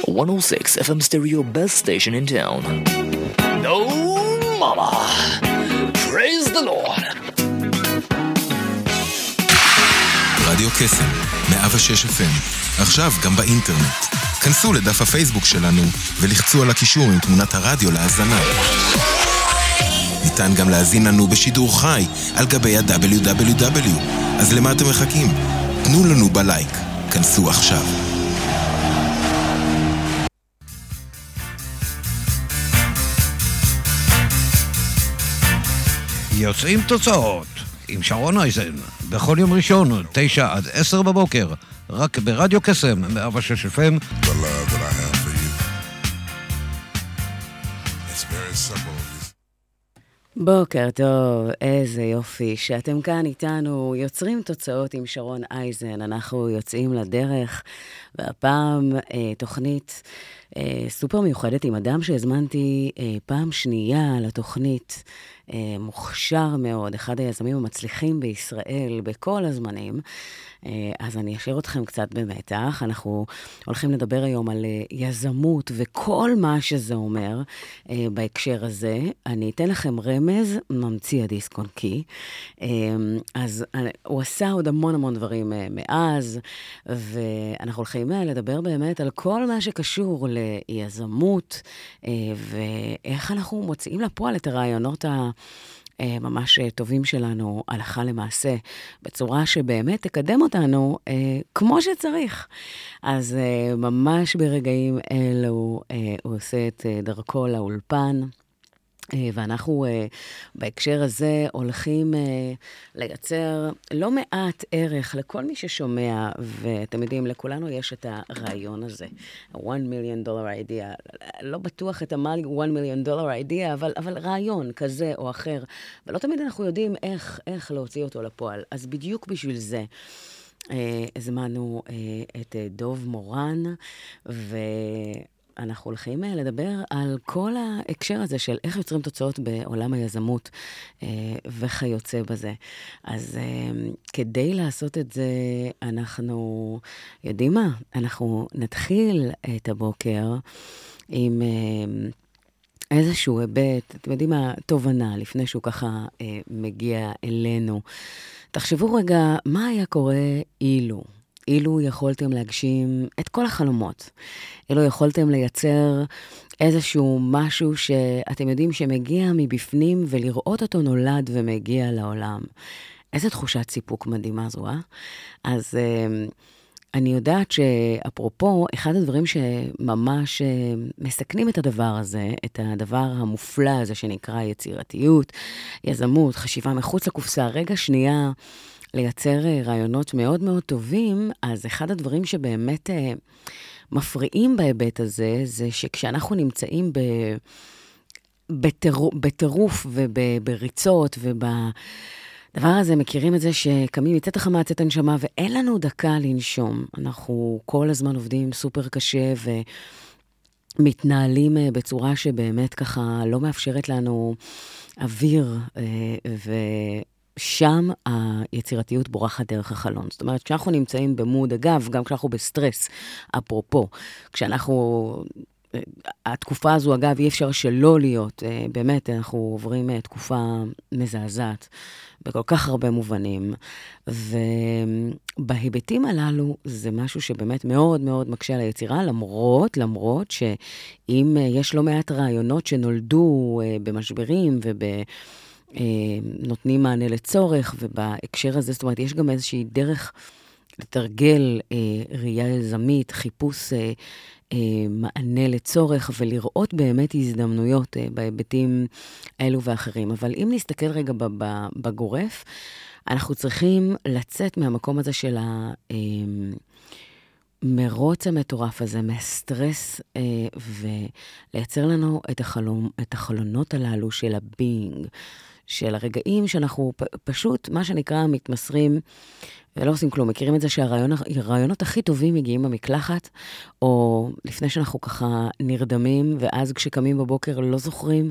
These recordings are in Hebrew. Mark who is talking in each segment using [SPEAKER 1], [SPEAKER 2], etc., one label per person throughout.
[SPEAKER 1] 106 FM stereo best station in town. No mama. Praise the Lord.
[SPEAKER 2] רדיו קסם, 106 FM. עכשיו גם באינטרנט. כנסו לדף הפייסבוק שלנו ולחצו על הקישור עם תמונת הרדיו להאזנה. ניתן גם להזין לנו בשידור חי על גבי ה-www. אז למה אתם מחכים? תנו לנו בלייק. כנסו עכשיו.
[SPEAKER 3] יוצאים תוצאות עם שרון אייזן בכל יום ראשון 9 עד 10 בבוקר רק ברדיו קסם 106 FM.
[SPEAKER 4] בוקר טוב, איזה יופי שאתם כאן איתנו, יוצרים תוצאות עם שרון אייזן, אנחנו יוצאים לדרך, והפעם תוכנית סופר מיוחדת עם אדם שהזמנתי פעם שנייה לתוכנית, מוכשר מאוד, אחד היזמים המצליחים בישראל בכל הזמנים. אז אני אשאיר אתכם קצת במתח. אנחנו הולכים לדבר היום על יזמות וכל מה שזה אומר בהקשר הזה. אני אתן לכם רמז, ממציא הדיסק און קי. אז הוא עשה עוד המון דברים מאז, ואנחנו הולכים לדבר באמת על כל מה שקשור ליזמות, ואיך אנחנו מוצאים לפועל את הרעיונות ממש טובים שלנו הלכה למעשה, בצורה שבאמת תקדם אותנו כמו שצריך. אז ממש ברגעים אלו הוא עושה את דרכו לאולפן, ואנחנו בהקשר הזה הולכים לייצר לא מעט ערך לכל מי ששומע, ואתם יודעים, לכולנו יש את הרעיון הזה, $1 million idea, לא בטוח את $1 million idea, אבל רעיון כזה או אחר, ולא תמיד אנחנו יודעים איך להוציא אותו לפועל. אז בדיוק בשביל זה הזמנו את דוב מורן, אנחנו הולכים לדבר על כל ההקשר הזה של איך יוצרים תוצאות בעולם היזמות וכיוצא בזה. אז כדי לעשות את זה, אנחנו יודעים מה? אנחנו נתחיל את הבוקר עם איזשהו היבט, אתם יודעים מה? תובנה, לפני שהוא ככה מגיע אלינו. תחשבו רגע, מה היה קורה אילו יכולתם להגשים את כל החלומות, אילו יכולתם לייצר איזשהו משהו שאתם יודעים שמגיע מבפנים ולראות אותו נולד ומגיע לעולם. איזו תחושת סיפוק מדהימה זו, אז אני יודעת שאפרופו, אחד הדברים שממש מסכנים את הדבר הזה, את הדבר המופלא הזה שנקרא יצירתיות, יזמות, חשיבה מחוץ לקופסה, רגע שנייה, לייצר רעיונות מאוד מאוד טובים, אז אחד הדברים שבאמת מפריעים בהיבט הזה, זה שכשאנחנו נמצאים בטירוף ובריצות ובדבר הזה, מכירים את זה שקמים מצאת החמה, צאת הנשמה, ואין לנו דקה לנשום. אנחנו כל הזמן עובדים סופר קשה ומתנהלים בצורה שבאמת ככה לא מאפשרת לנו אוויר שם היצירתיות בורחת דרך החלון. זאת אומרת, כשאנחנו נמצאים במוד, אגב, גם כשאנחנו בסטרס, אפרופו, התקופה הזו, אגב, אי אפשר שלא להיות, באמת, אנחנו עוברים תקופה מזעזעת, בכל כך הרבה מובנים, ובהיבטים הללו, זה משהו שבאמת מאוד מאוד מקשה על היצירה, למרות שאם יש לא מעט רעיונות שנולדו במשברים נותנים מענה לצורך, ובהקשר הזה, זאת אומרת, יש גם איזושהי דרך לתרגל ראייה יזמית, חיפוש מענה לצורך, ולראות באמת הזדמנויות בהיבטים אלו ואחרים. אבל אם נסתכל רגע בגורף, אנחנו צריכים לצאת מהמקום הזה של מרוץ המטורף הזה, מהסטרס, ולייצר לנו את החלונות הללו של הבינג, של הרגעים שאנחנו פשוט, מה שנקרא, מתמסרים ולא עושים כלום. מכירים את זה שהרעיונות הכי טובים מגיעים במקלחת, או לפני שאנחנו ככה נרדמים, ואז כשקמים בבוקר לא זוכרים.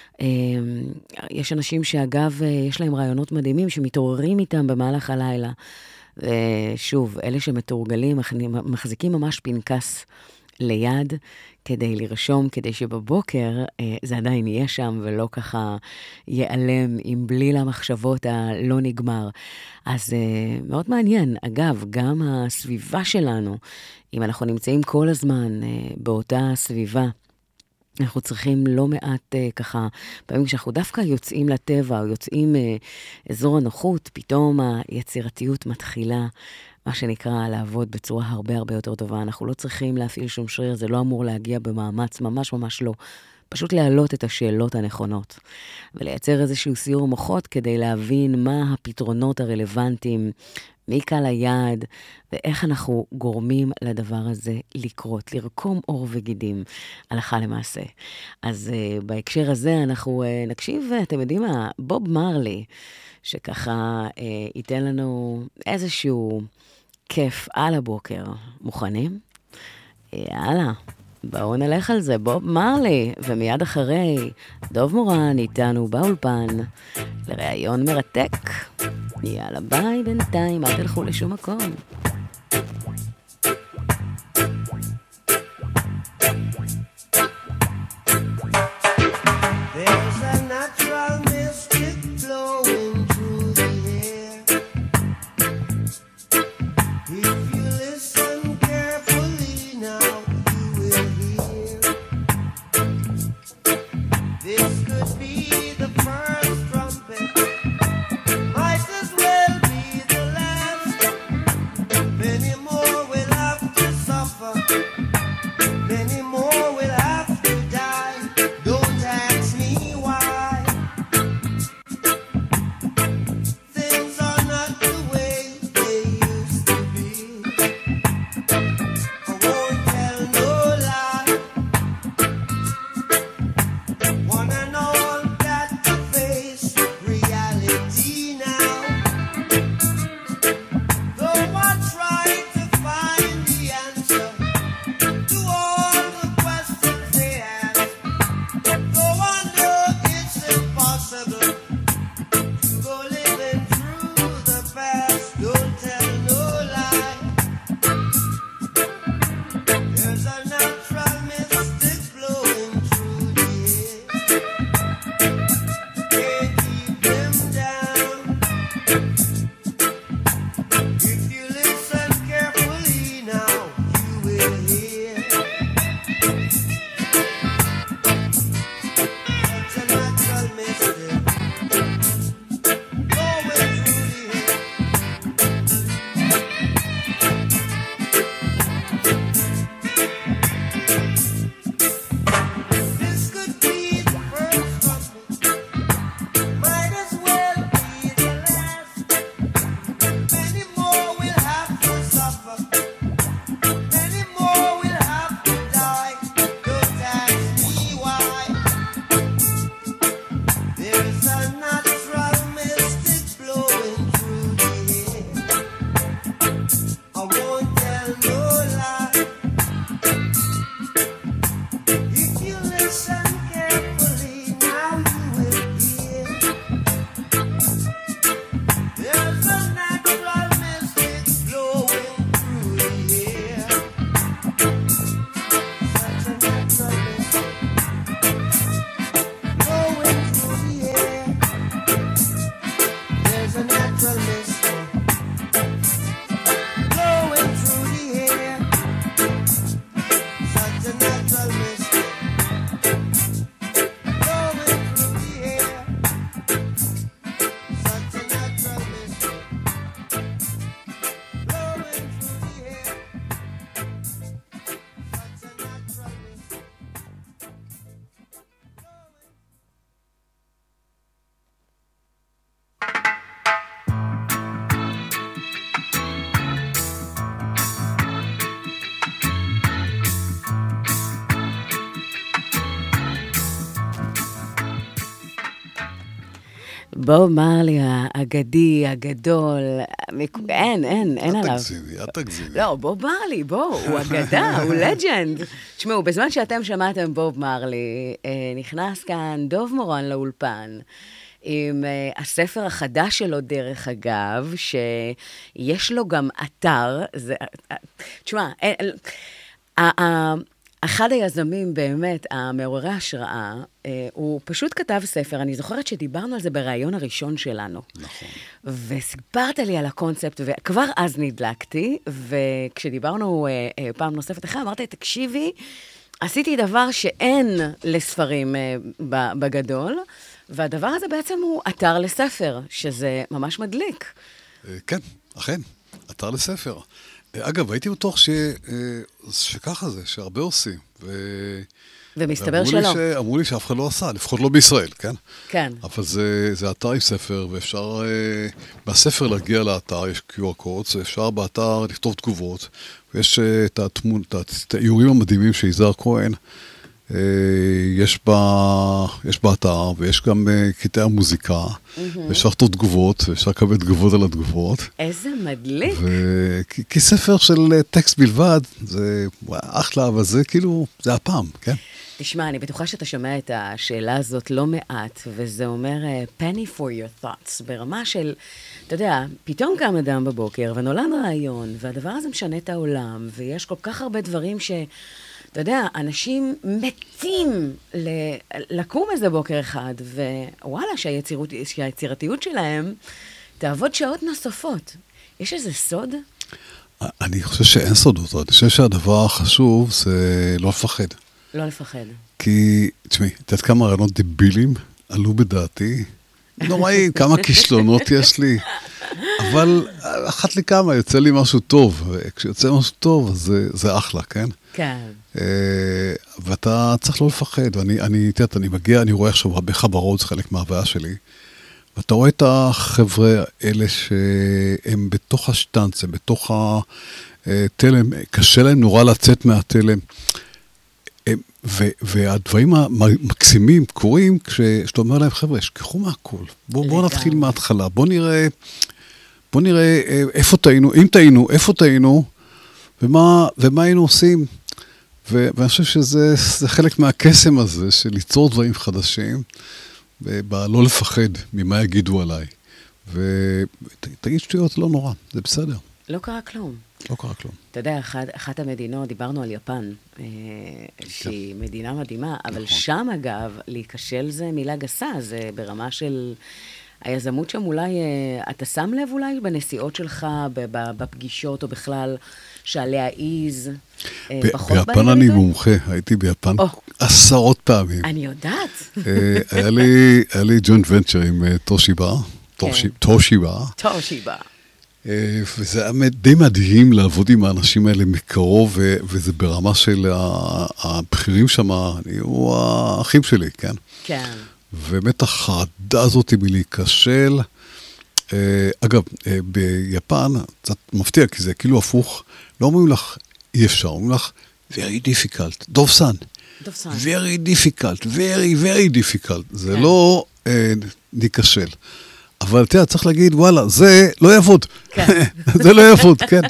[SPEAKER 4] יש אנשים שאגב, יש להם רעיונות מדהימים, שמתעוררים איתם במהלך הלילה. ושוב, אלה שמתורגלים, מחזיקים ממש פנקס ליד, כדי לרשום, כדי שבבוקר זה עדיין יהיה שם, ולא ככה ייעלם עם בליל המחשבות הלא נגמר. אז מאוד מעניין. אגב, גם הסביבה שלנו, אם אנחנו נמצאים כל הזמן באותה סביבה, אנחנו צריכים לא מעט ככה, פעמים כשאנחנו דווקא יוצאים לטבע, או יוצאים אזור הנוחות, פתאום היצירתיות מתחילה, מה שנקרא לעבוד בצורה הרבה הרבה יותר טובה. אנחנו לא צריכים להפעיל שום שריר, זה לא אמור להגיע במאמץ, ממש ממש לא. פשוט להעלות את השאלות הנכונות, ולייצר איזשהו סיור מוחות כדי להבין מה הפתרונות הרלוונטיים, מי קל היעד, ואיך אנחנו גורמים לדבר הזה לקרות, לרקום עור וגידים, הלכה למעשה. אז בהקשר הזה אנחנו נקשיב, אתם יודעים מה, בוב מרלי, שככה ייתן לנו איזשהו כיף על הבוקר. מוכנים? יאללה. בואו נלך על זה, בוב מרלי, ומיד אחרי, דוב מורן איתנו באולפן, לראיון מרתק. יאללה ביי בינתיים, אל תלכו לשום מקום. בוב מרלי האגדי, הגדול, אין עליו.
[SPEAKER 5] אל תגזימי.
[SPEAKER 4] לא, בוב מרלי, הוא אגדה, הוא לג'נד. תשמעו, בזמן שאתם שמעתם בוב מרלי, נכנס כאן דוב מורן לאולפן, עם הספר החדש שלו דרך אגב, שיש לו גם אתר, תשמע, אחד היזמים באמת, המעוררי השראה, הוא פשוט כתב ספר, אני זוכרת שדיברנו על זה בראיון הראשון שלנו.
[SPEAKER 5] נכון.
[SPEAKER 4] וסיפרת לי על הקונספט, וכבר אז נדלקתי, וכשדיברנו פעם נוספת אחרי, אמרתי, תקשיבי, עשיתי דבר שאין לספרים בגדול, והדבר הזה בעצם הוא אתר לספר, שזה ממש מדליק.
[SPEAKER 5] כן, אכן, אתר לספר. אגב, הייתי בטוח שככה זה, שהרבה עושים.
[SPEAKER 4] ומסתבר שלא.
[SPEAKER 5] אמרו לי שאף אחד לא עשה, לפחות לא בישראל, כן?
[SPEAKER 4] כן.
[SPEAKER 5] אבל זה אתר עם ספר, ואפשר בספר להגיע לאתר, יש QR codes, ואפשר באתר לכתוב תגובות, ויש את האיורים המדהימים שיזהר כהן, יש באתר, ויש גם קטעי המוזיקה, ואפשר לכתוב תגובות, ואפשר לקבל תגובות על התגובות.
[SPEAKER 4] איזה מדליק.
[SPEAKER 5] כי ספר של טקסט בלבד, זה אחלה, אבל זה כאילו, זה הפעם, כן?
[SPEAKER 4] תשמע, אני בטוחה שאתה שומע את השאלה הזאת לא מעט, וזה אומר penny for your thoughts, ברמה של, אתה יודע, פתאום קם אדם בבוקר, ונולד רעיון, והדבר הזה משנה את העולם, ויש כל כך הרבה דברים ש... אתה יודע, אנשים מתים לקום איזה בוקר אחד, ווואלה, שהיצירתיות שלהם תעבוד שעות נוספות. יש איזה סוד?
[SPEAKER 5] אני חושב שאין סודות, אני חושב שהדבר החשוב זה לא לפחד.
[SPEAKER 4] לא לפחד.
[SPEAKER 5] כי, תשמעי, את יודעת כמה רעיונות דבילים עלו בדעתי? נוראי, כמה כישלונות יש לי. אבל אחת לי כמה, יוצא לי משהו טוב, וכשיוצא משהו טוב, אז זה אחלה, כן?
[SPEAKER 4] כן.
[SPEAKER 5] ואתה צריך לא לפחד, ואני מגיע, אני רואה עכשיו הרבה חברות, זה חלק מההוויה שלי, ואתה רואה את החבר'ה האלה שהם בתוך השטנץ, הם בתוך התלם, קשה להם נורא לצאת מהתלם, והדברים המקסימים קורים כשאתה אומר להם, חבר'ה, שכחו מהכל, בואו נתחיל מההתחלה, בואו נראה איפה טעינו, אם טעינו, איפה טעינו, ומה היינו עושים. ואני חושב שזה חלק מהקסם הזה, של ליצור דברים חדשים, ולא לפחד ממה יגידו עליי. ותגיד שטויות, לא נורא, זה בסדר.
[SPEAKER 4] לא קרה כלום.
[SPEAKER 5] לא קרה כלום.
[SPEAKER 4] אתה יודע, אחת המדינות, דיברנו על יפן, שהיא מדינה מדהימה, אבל שם אגב, להיכשל זה מילה גסה, זה ברמה של היזמות שם אולי, אתה שם לב אולי בנסיעות שלך, בפגישות או בכלל, שעליה פחות
[SPEAKER 5] ביפן אני מומחה, הייתי ביפן עשרות פעמים.
[SPEAKER 4] אני יודעת.
[SPEAKER 5] היה לי ג'וינט ונצ'ר עם טושיבה. וזה היה די מדהים לעבוד עם האנשים האלה מקרוב, וזה ברמה של הבכירים שם, היו האחים שלי, כן?
[SPEAKER 4] כן.
[SPEAKER 5] ובאמת החרדה הזאת מלהיכשל, אגב, ביפן, קצת מפתיע, כי זה כאילו הפוך, לא אומרים לך אי אפשר, אומרים לך, very difficult, דובסן. very difficult, very difficult. זה לא ניכשל. אבל אתה צריך להגיד, וואלה, זה לא יעבוד. זה לא יעבוד, כן.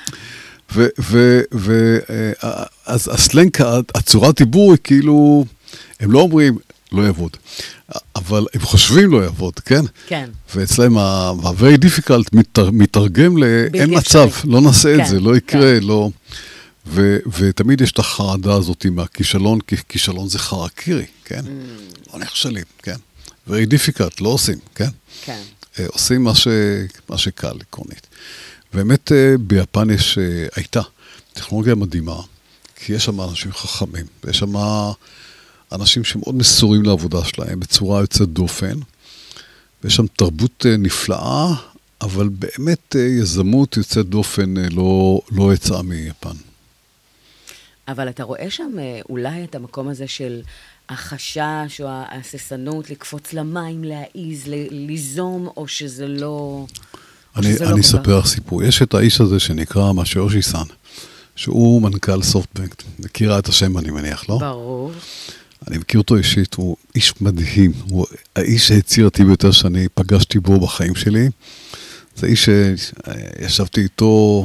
[SPEAKER 5] אז הסלנג, הצורת דיבור היא כאילו, הם לא אומרים, לא יעבוד. אבל הם חושבים לא יעבוד, כן?
[SPEAKER 4] כן.
[SPEAKER 5] ואצלם ה-very difficult מתרגם אין מצב, לא נעשה את זה, לא יקרה, לא... ותמיד יש את החרדה הזאת מהכישלון, כי כישלון זה חרקירי, כן? לא נכשלים, כן? very difficult, לא עושים, כן?
[SPEAKER 4] כן.
[SPEAKER 5] עושים מה שקל, עקרונית. באמת ביפן הייתה טכנולוגיה מדהימה, כי יש שם אנשים חכמים, ויש שם אנשים שמאוד מסורים לעבודה שלהם, בצורה יוצאת דופן, ויש שם תרבות נפלאה, אבל באמת יזמות יוצאת דופן לא יצאה מיפן.
[SPEAKER 4] אבל אתה רואה שם אולי את המקום הזה של החשש או ההססנות לקפוץ למים, להעיז, ליזום, או שזה לא...
[SPEAKER 5] אני אספר לך סיפור. יש את האיש הזה שנקרא מאשיושי סן, שהוא מנכ"ל סופטבנק. מכירה את השם, אני מניח, לא?
[SPEAKER 4] ברור.
[SPEAKER 5] אני מכיר אותו אישית, הוא איש מדהים. הוא האיש היצירתי ביותר שאני פגשתי בו בחיים שלי. זה איש שישבתי איתו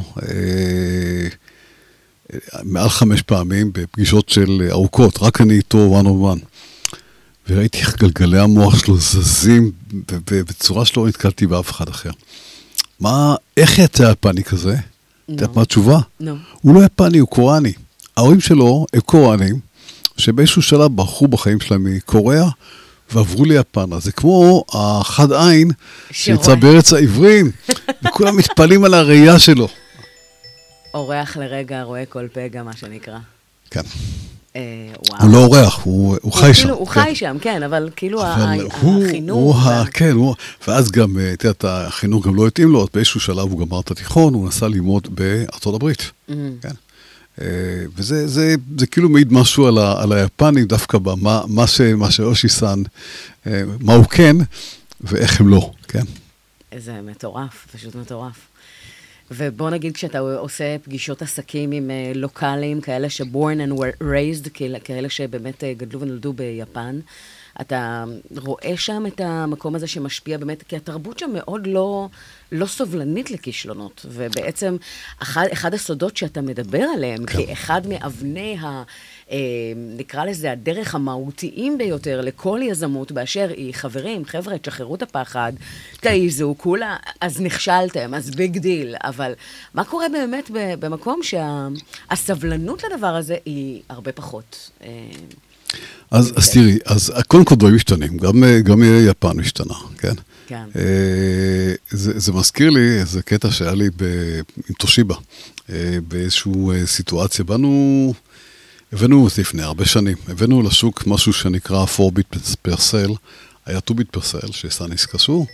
[SPEAKER 5] מעל 5 פעמים בפגישות של ארוכות, רק אני איתו one on one. וראיתי איך גלגלי המוח שלו זזים, ובצורה שלא נתקלתי באף אחד אחר. איך יצא יפני כזה? אתה יודעת מה התשובה?
[SPEAKER 4] לא.
[SPEAKER 5] הוא לא יפני, הוא קוראני. ההורים שלו הם קוריאנים, שבאיזשהו שלב ברחו בחיים שלהם מקוריאה, ועברו ליפן. אז זה כמו החד עין, שיצא בארץ העברים, וכולם מתפעלים על הראייה שלו.
[SPEAKER 4] אורח לרגע, רואה כל פגע, מה שנקרא.
[SPEAKER 5] כן.
[SPEAKER 4] וואו.
[SPEAKER 5] הוא לא אורח, הוא חי שם.
[SPEAKER 4] הוא חי שם, כן, אבל כאילו החינוך...
[SPEAKER 5] כן, ואז גם, תראה, החינוך גם לא התאים לו, אז באיזשהו שלב הוא גמר את התיכון, הוא נסע ללמוד בארצות הברית. כן. וזה כאילו מעיד משהו על היפנים, דווקא מה שאושי-סן, מה הוא כן, ואיך הם לא, כן?
[SPEAKER 4] זה מטורף, פשוט מטורף. ובוא נגיד, כשאתה עושה פגישות עסקים עם לוקלים, כאלה ש-born and raised, כאלה שבאמת גדלו ונולדו ביפן, אתה רואה שם את המקום הזה שמשפיע באמת, כי התרבות שם מאוד לא סובלנית לכישלונות, ובעצם אחד הסודות שאתה מדבר עליהם, כן. כאחד מאבני נקרא לזה הדרך המהותיים ביותר לכל יזמות באשר היא, חברים, חבר'ה, תשחררו את הפחד, תעיזו, כולה, אז נכשלתם, אז ביג דיל, אבל מה קורה באמת במקום שהסבלנות לדבר הזה היא הרבה פחות?
[SPEAKER 5] אז תראי, אז קודם כל דברים משתנים, גם יפן משתנה, כן?
[SPEAKER 4] כן.
[SPEAKER 5] זה מזכיר לי איזה קטע שהיה לי עם תושיבה, באיזושהי סיטואציה, הבאנו לפני הרבה שנים, הבאנו לשוק משהו שנקרא 4 ביט פר סל, היה 2 ביט פר סל, שסניס קשור.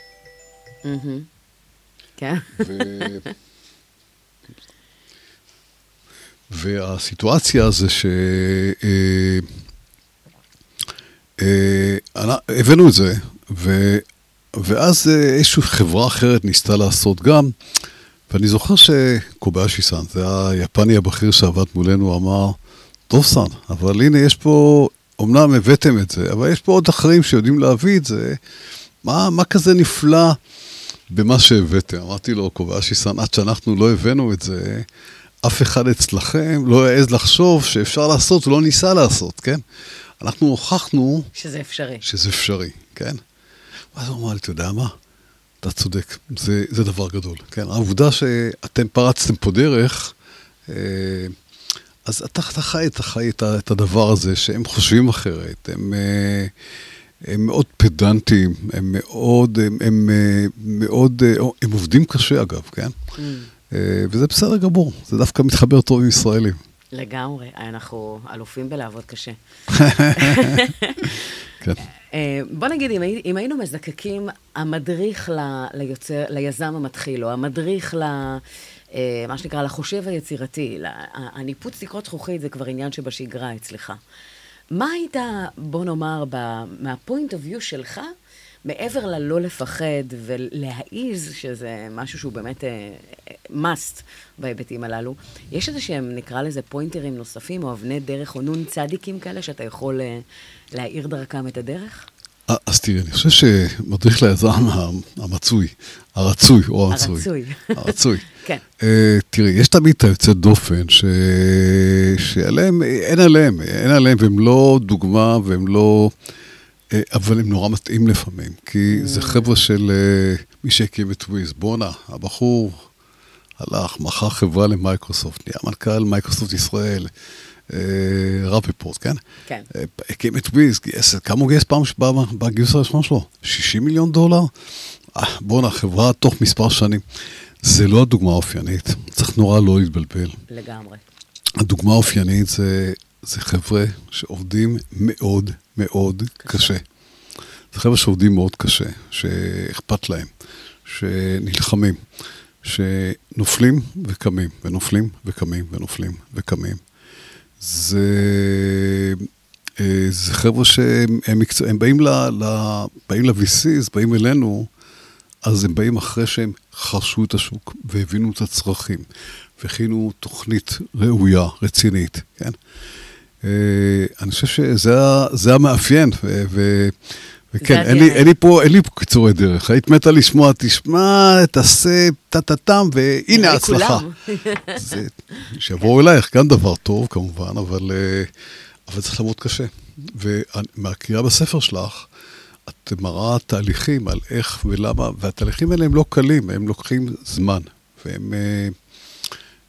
[SPEAKER 4] כן.
[SPEAKER 5] והסיטואציה זה הבאנו את זה, ואז איזושהי חברה אחרת ניסתה לעשות גם, ואני זוכר שקובאשי-סן, זה היפני הבכיר שעבד מולנו, אמר, טוב סן, אבל הנה יש פה, אמנם הבאתם את זה, אבל יש פה עוד אחרים שיודעים להביא את זה, מה כזה נפלא במה שהבאתם? אמרתי לו, קובאשי-סן, עד שאנחנו לא הבאנו את זה, אף אחד אצלכם לא יעז לחשוב שאפשר לעשות ולא ניסה לעשות, כן? אנחנו הוכחנו...
[SPEAKER 4] שזה אפשרי.
[SPEAKER 5] שזה אפשרי, כן? ואז הוא אמר לי, אתה יודע מה? אתה צודק, זה דבר גדול, כן? העובדה שאתם פרצתם פה דרך, אז אתה חי את הדבר הזה, שהם חושבים אחרת, הם מאוד פדנטים, הם עובדים קשה אגב, כן? וזה בסדר גמור, זה דווקא מתחבר טוב עם ישראלים.
[SPEAKER 4] לגמרי, אנחנו אלופים בלעבוד קשה.
[SPEAKER 5] כן.
[SPEAKER 4] בוא נגיד, אם היינו מזקקים המדריך ליזם המתחיל, או המדריך מה שנקרא, לחושב היצירתי, הניפוץ תקרות זכוכית זה כבר עניין שבשגרה אצלך. מה היית, בוא נאמר, מהפוינט אוף ויו שלך, מעבר ללא לפחד ולהעיז, שזה משהו שהוא באמת must בהיבטים הללו, יש איזה שהם, נקרא לזה, פוינטרים נוספים, או אבני דרך, או נון צדיקים כאלה, שאתה יכול להאיר דרכם את הדרך?
[SPEAKER 5] אז תראי, אני חושב שמדריך ליזם הרצוי, הרצוי.
[SPEAKER 4] כן.
[SPEAKER 5] תראי, יש תמיד את היוצא דופן, שעליהם, אין עליהם, והם לא דוגמה, והם לא... אבל הם נורא מתאים לפעמים, כי זה חבר'ה של מי שהקים את וויז. בונה, הבחור הלך, מכר חברה למייקרוסופט, נהיה מנכ"ל מייקרוסופט ישראל, רפפורט, כן?
[SPEAKER 4] כן.
[SPEAKER 5] הקים את וויז, כמה הוא גייס פעם בגיוס הראשון שלו? $60 מיליון? בונה, חברה תוך מספר שנים. זה לא הדוגמה האופיינית, צריך נורא לא להתבלבל.
[SPEAKER 4] לגמרי.
[SPEAKER 5] הדוגמה האופיינית זה חבר'ה שעובדים מאוד מאוד קשה. זה חבר'ה שעובדים מאוד קשה, שאכפת להם, שנלחמים, שנופלים וקמים, ונופלים וקמים, ונופלים וקמים. זה חבר'ה שהם באים ל-VCs, באים אלינו, אז הם באים אחרי שהם חרשו את השוק, והבינו את הצרכים, והכינו תוכנית ראויה, רצינית, כן? אני חושב שזה המאפיין, וכן, אין לי פה קיצורי דרך. היית מתה לשמוע, תשמע, תעשה, טטטם, והנה ההצלחה. שיבואו אלייך, גם דבר טוב כמובן, אבל צריך לעבוד קשה. ומהקריאה בספר שלך, את מראה תהליכים על איך ולמה, והתהליכים האלה הם לא קלים, הם לוקחים זמן, והם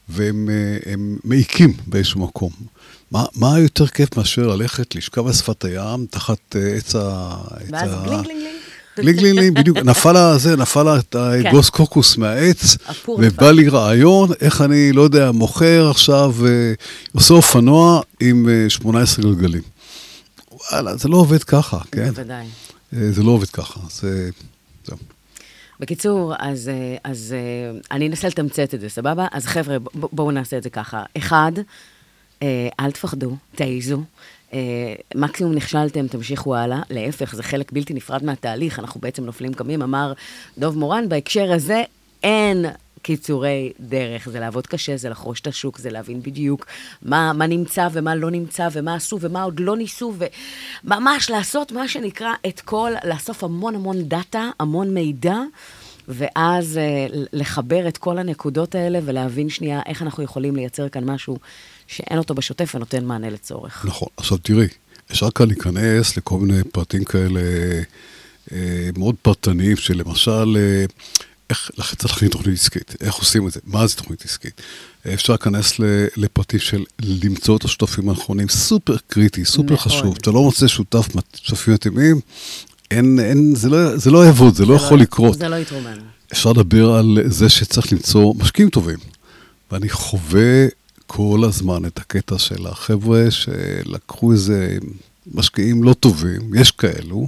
[SPEAKER 5] והם מעיקים באיזשהו מקום. מה יותר כיף מאשר ללכת, לשכב על שפת הים, תחת עץ
[SPEAKER 4] ואז
[SPEAKER 5] גלינג גלינג גלינג, בדיוק, נפל את האגוס קוקוס מהעץ, ובא לי רעיון, איך אני, לא יודע, מוכר עכשיו, עושה אופנוע עם 18 גלגלים. וואלה, זה לא עובד ככה, כן?
[SPEAKER 4] בוודאי.
[SPEAKER 5] זה לא עובד ככה, זה...
[SPEAKER 4] בקיצור, אז אני אנסה לתמצת את זה, סבבה? אז חבר'ה, בואו נעשה את זה ככה. אחד, אל תפחדו, תעיזו. מקסימום נכשלתם, תמשיכו הלאה. להפך, זה חלק בלתי נפרד מהתהליך, אנחנו בעצם נופלים קמים. אמר דוב מורן, בהקשר הזה אין קיצורי דרך. זה לעבוד קשה, זה לחרוש את השוק, זה להבין בדיוק מה נמצא ומה לא נמצא, ומה עשו ומה עוד לא ניסו, וממש לעשות מה שנקרא את כל, לאסוף המון דאטה, המון מידע, ואז לחבר את כל הנקודות האלה, ולהבין שנייה איך אנחנו יכולים לייצר כאן משהו שאין אותו בשוטף ונותן מענה לצורך.
[SPEAKER 5] נכון. עכשיו תראי, אפשר כאן להיכנס לכל מיני פרטים כאלה מאוד פרטניים, שלמשל, איך להכין תוכנית עסקית, איך עושים את זה, מה זה תוכנית עסקית. אפשר להיכנס לפרטים של למצוא את השותפים האחרונים, סופר קריטי, סופר חשוב. אתה לא מוצא שותפים מתאימים, זה לא יעבוד, זה לא יכול לקרות.
[SPEAKER 4] זה לא יתרומן.
[SPEAKER 5] אפשר לדבר על זה שצריך למצוא משקיעים טובים. ואני חווה כל הזמן את הקטע של החבר'ה שלקחו איזה משקיעים לא טובים, יש כאלו,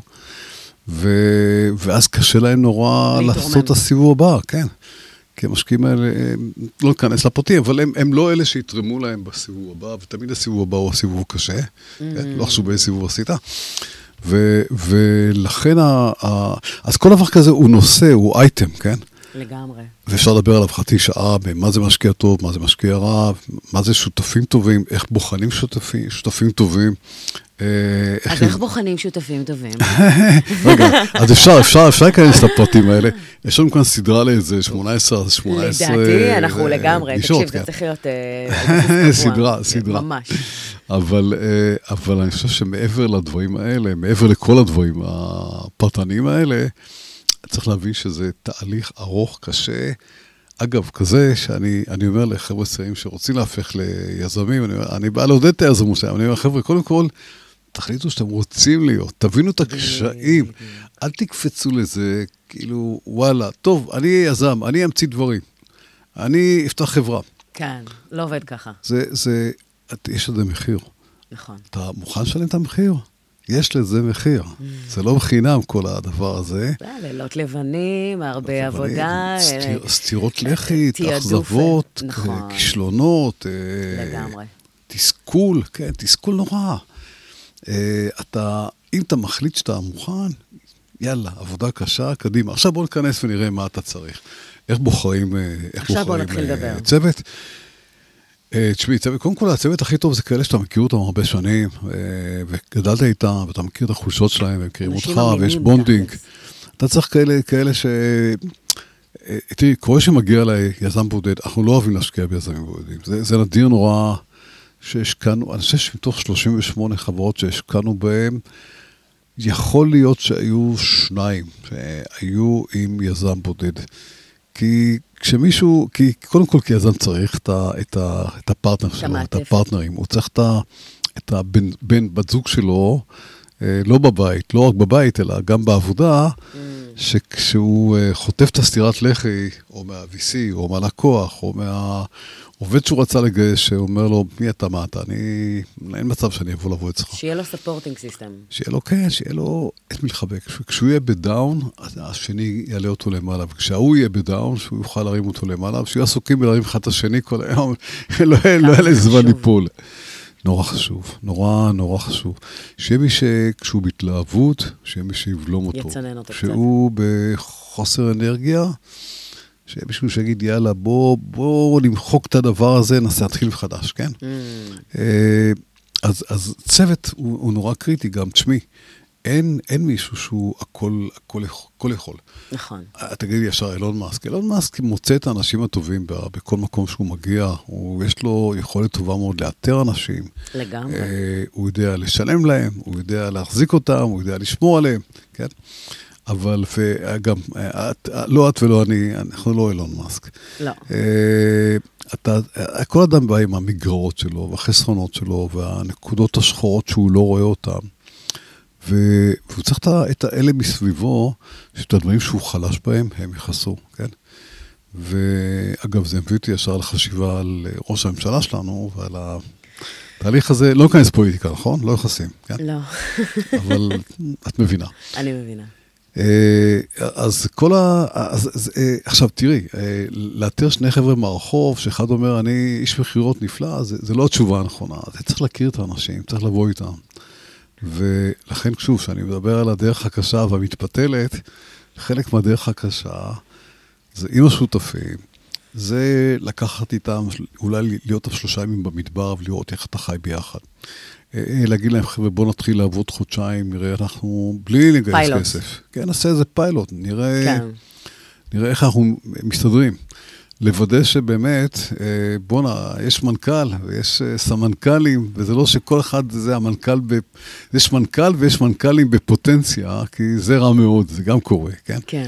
[SPEAKER 5] ואז קשה להם נורא לעשות את הסיבוב הבא, כן. כי המשקיעים האלה, לא ניכנס לפרטים, אבל הם לא אלה שיתרמו להם בסיבוב הבא, ותמיד הסיבוב הבא הוא הסיבוב קשה, לא חשוב באיזה סיבוב עשית. ולכן, אז כל דבר כזה הוא נושא, הוא אייטם, כן?
[SPEAKER 4] לגמרי.
[SPEAKER 5] ואפשר לדבר עליו חצי שעה, מה זה משקיע טוב, מה זה משקיע רע, מה זה שותפים טובים, איך בוחנים שותפים טובים.
[SPEAKER 4] אז איך בוחנים שותפים טובים?
[SPEAKER 5] רגע, אז אפשר להיכנס לפרטים האלה. יש לנו כאן סדרה לאיזה 18.
[SPEAKER 4] לדעתי, אנחנו לגמרי, תקשיב, זה צריך להיות
[SPEAKER 5] סדרה.
[SPEAKER 4] ממש.
[SPEAKER 5] אבל אני חושב שמעבר לדברים האלה, מעבר לכל הדברים הפרטניים האלה, צריך להבין שזה תהליך ארוך, קשה. אגב, כזה שאני אומר לחבר'ה צעירים שרוצים להפך ליזמים, אני בא לעודד את היזמות שלהם, אני אומר, חבר'ה, קודם כל, תחליטו שאתם רוצים להיות, תבינו את הקשיים, אל תקפצו לזה, כאילו, וואלה, טוב, אני יזם, אני אמציא דברים, אני אפתח חברה.
[SPEAKER 4] כן, לא עובד ככה.
[SPEAKER 5] יש לזה מחיר.
[SPEAKER 4] נכון.
[SPEAKER 5] אתה מוכן לשלם את המחיר? יש לזה מחיר. זה לא בחינם כל הדבר הזה.
[SPEAKER 4] לילות לבנים, הרבה עבודה.
[SPEAKER 5] סתירות לחית, אכזבות, כישלונות.
[SPEAKER 4] לגמרי.
[SPEAKER 5] תסכול, כן, תסכול נורא. אם אתה מחליט שאתה מוכן, יאללה, עבודה קשה, קדימה. עכשיו בוא ניכנס ונראה מה אתה צריך. איך בוחרים צוות? תשמעי, קודם כל, הצוות הכי טוב זה כאלה שאתה מכיר אותם הרבה שנים, וגדלת איתם, ואתה מכיר את החולשות שלהם, והם מכירים אותך, ויש בונדינג. אתה צריך כאלה ש... תראי, קורא שמגיע אליי יזם בודד, אנחנו לא אוהבים להשקיע ביזמים בודדים. זה נדיר נורא שהשקענו, אני חושב שמתוך 38 חברות שהשקענו בהם, יכול להיות שהיו 2 שהיו עם יזם בודד. כי כשמישהו, קודם כל כיזם צריך את הפרטנר שלו, את הפרטנרים, הוא צריך את הבן בת זוג שלו, לא בבית, לא רק בבית, אלא גם בעבודה, שכשהוא חוטף את הסתירת לחי, או מה-VC, או מהלקוח, או מהעובד שהוא רצה לגייס, שאומר לו, מי אתה, מה אתה? אין מצב שאני אבוא לבוא אצלך.
[SPEAKER 4] שיהיה לו ספורטינג סיסטם.
[SPEAKER 5] שיהיה לו את מלחבק. כשהוא יהיה בדאון, השני יעלה אותו למעלה. וכשהוא יהיה בדאון, שהוא יוכל להרים אותו למעלה, ושיהיו עסוקים בלהרים אחד את השני כל היום, לא היה לזמן ליפול. נורא חשוב, נורא חשוב. שיהיה מי שכשהוא בהתלהבות, שיהיה מי שיבלום אותו.
[SPEAKER 4] יצנן אותו קצת.
[SPEAKER 5] שהוא בחוסר אנרגיה, שיהיה מישהו שיגיד, יאללה, בוא נמחוק את הדבר הזה, נעשה להתחיל מחדש, כן? אז צוות הוא נורא קריטי גם, תשמעי, אין מישהו שהוא הכל יכול.
[SPEAKER 4] נכון.
[SPEAKER 5] תגיד לי ישר, אילון מאסק מוצא את האנשים הטובים בכל מקום שהוא מגיע, יש לו יכולת טובה מאוד לאתר אנשים.
[SPEAKER 4] לגמרי.
[SPEAKER 5] הוא יודע לשלם להם, הוא יודע להחזיק אותם, הוא יודע לשמור עליהם, כן? אבל גם, לא את ולא אני, אנחנו לא אילון מאסק.
[SPEAKER 4] לא.
[SPEAKER 5] כל אדם בא עם המגרעות שלו, והחסרונות שלו, והנקודות השחורות שהוא לא רואה אותן. והוא צריך את האלה מסביבו, שאת הדברים שהוא חלש בהם, הם יחסו, כן? ואגב, זה מביא אותי ישר לחשיבה על ראש הממשלה שלנו, ועל התהליך הזה, לא נכנס פוליטיקה, נכון? לא יחסים, כן?
[SPEAKER 4] לא.
[SPEAKER 5] אבל את מבינה.
[SPEAKER 4] אני מבינה.
[SPEAKER 5] אז עכשיו תראי, לאתר שני חבר'ה מהרחוב, שאחד אומר, אני איש מחירות נפלא, זה לא התשובה הנכונה. זה צריך להכיר את האנשים, צריך לבוא איתם. ולכן שוב, כשאני מדבר על הדרך הקשה והמתפתלת, חלק מהדרך הקשה, זה עם השותפים, זה לקחת איתם, אולי להיות 3 ימים במדבר ולראות איך אתה חי ביחד. להגיד להם, חבר'ה, בוא נתחיל לעבוד חודשיים, נראה אנחנו בלי לגייס כסף. כן, נעשה איזה פיילוט, נראה איך אנחנו מסתדרים. לוודא שבאמת, בונה, יש מנכ"ל ויש סמנכ"לים, וזה לא שכל אחד זה המנכ"ל, יש מנכ"ל ויש מנכ"לים בפוטנציה, כי זה רע מאוד, זה גם קורה, כן?
[SPEAKER 4] כן.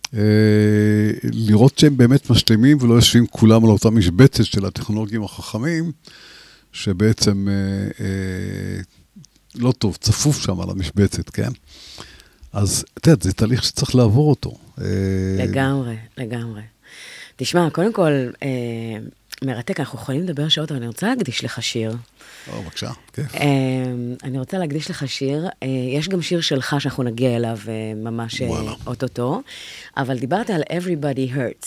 [SPEAKER 5] לראות שהם באמת משלימים ולא יושבים כולם על אותה משבצת של הטכנולוגים החכמים, שבעצם לא טוב, צפוף שם על המשבצת, כן? אז, אתה יודע, זה תהליך שצריך לעבור אותו.
[SPEAKER 4] לגמרי, לגמרי. תשמע, קודם כל, מרתק, אנחנו יכולים לדבר שעות, אבל אני רוצה להקדיש לך שיר.
[SPEAKER 5] בבקשה, כיף.
[SPEAKER 4] אני רוצה להקדיש לך שיר. יש גם שיר שלך שאנחנו נגיע אליו ממש אוטוטו, אבל דיברת על Everybody Hurts.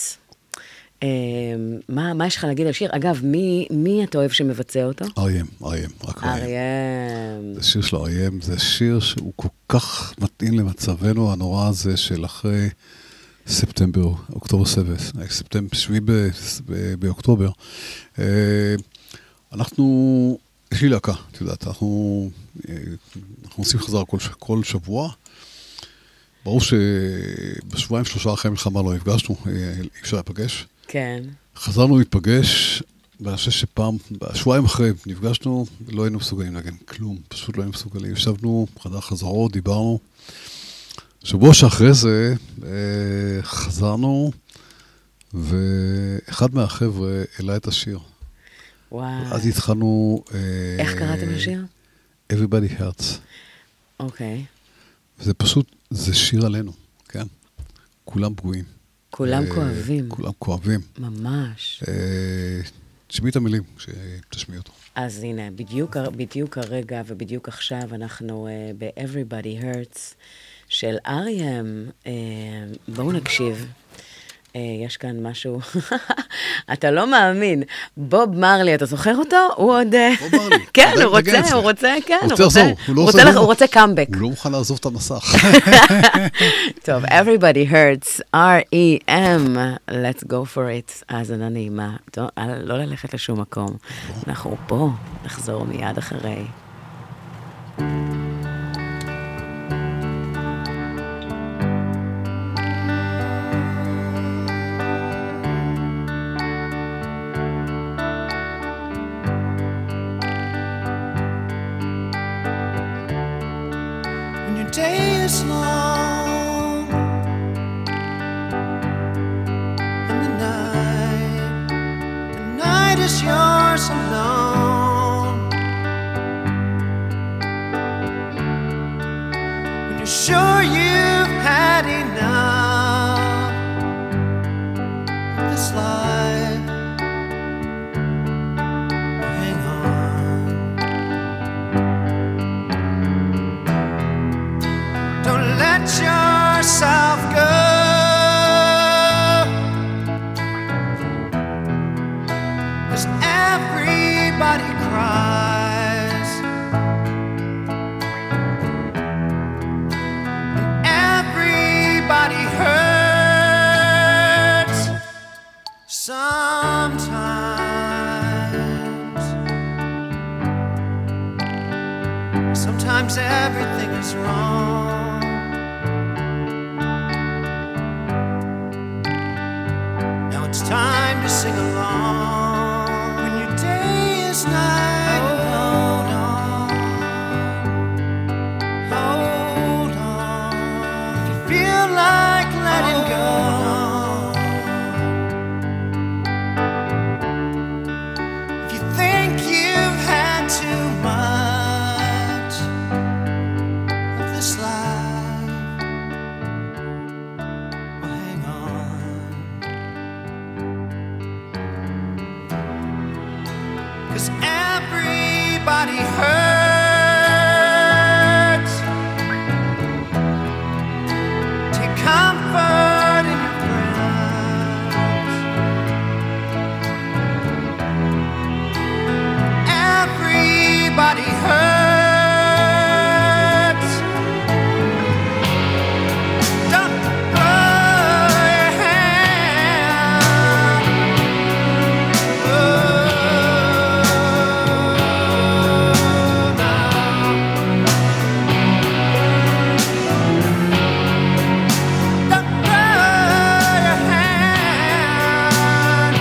[SPEAKER 4] מה יש לך להגיד על שיר? אגב, מי אתה אוהב שמבצע אותו?
[SPEAKER 5] R.E.M, רק R.E.M. זה שיר של R.E.M, זה שיר שהוא כל כך מתאים למצבנו הנורא הזה של אחרי ספטמבר, אוקטובר 7, ספטמבר 7 באוקטובר. יש לי להקה, את יודעת, אנחנו עושים חזרה כל שבוע. ברור שבשבועיים 3 אחרי מלחמה לא נפגשנו, אי אפשר להיפגש.
[SPEAKER 4] כן.
[SPEAKER 5] חזרנו להתפגש, ואני חושב שפעם, שבועיים אחרי נפגשנו, לא היינו מסוגלים להגיד כלום, פשוט לא היינו מסוגלים. ישבנו, חדר חזרות, דיברנו. שבוע שאחרי זה חזרנו, ואחד מהחבר'ה העלה את השיר.
[SPEAKER 4] וואו.
[SPEAKER 5] אז התחלנו...
[SPEAKER 4] איך קראתם לשיר?
[SPEAKER 5] Everybody Hurts.
[SPEAKER 4] אוקיי.
[SPEAKER 5] זה פשוט, זה שיר עלינו, כן? כולם פגועים.
[SPEAKER 4] כולם כואבים.
[SPEAKER 5] כולם כואבים.
[SPEAKER 4] ממש.
[SPEAKER 5] תשמעי את המילים, שתשמעי אותו.
[SPEAKER 4] אז הנה, בדיוק הרגע ובדיוק עכשיו אנחנו ב-Everybody Hurts של R.E.M. בואו נקשיב. יש כאן משהו, אתה לא מאמין. בוב מרלי, אתה זוכר אותו? הוא עוד... בוב מרלי. כן, הוא רוצה קאמבק.
[SPEAKER 5] הוא לא מוכן לעזוב את המסך.
[SPEAKER 4] טוב, Everybody Hurts, R.E.M. Let's go for it. האזנה נעימה. לא ללכת לשום מקום. אנחנו פה, נחזור מיד אחרי.
[SPEAKER 6] Day is long and the night is yours alone. When you're sure you've had enough of this life, hang on. Don't let yourself go. 'Cause everybody cries and everybody hurts sometimes. Sometimes everything is wrong. Now it's time to sing along. When your day is night, hold on, hold on. If you feel like letting go, everybody hurts. Take comfort in your friends. Everybody hurts. Don't throw your hand. Don't throw your hand.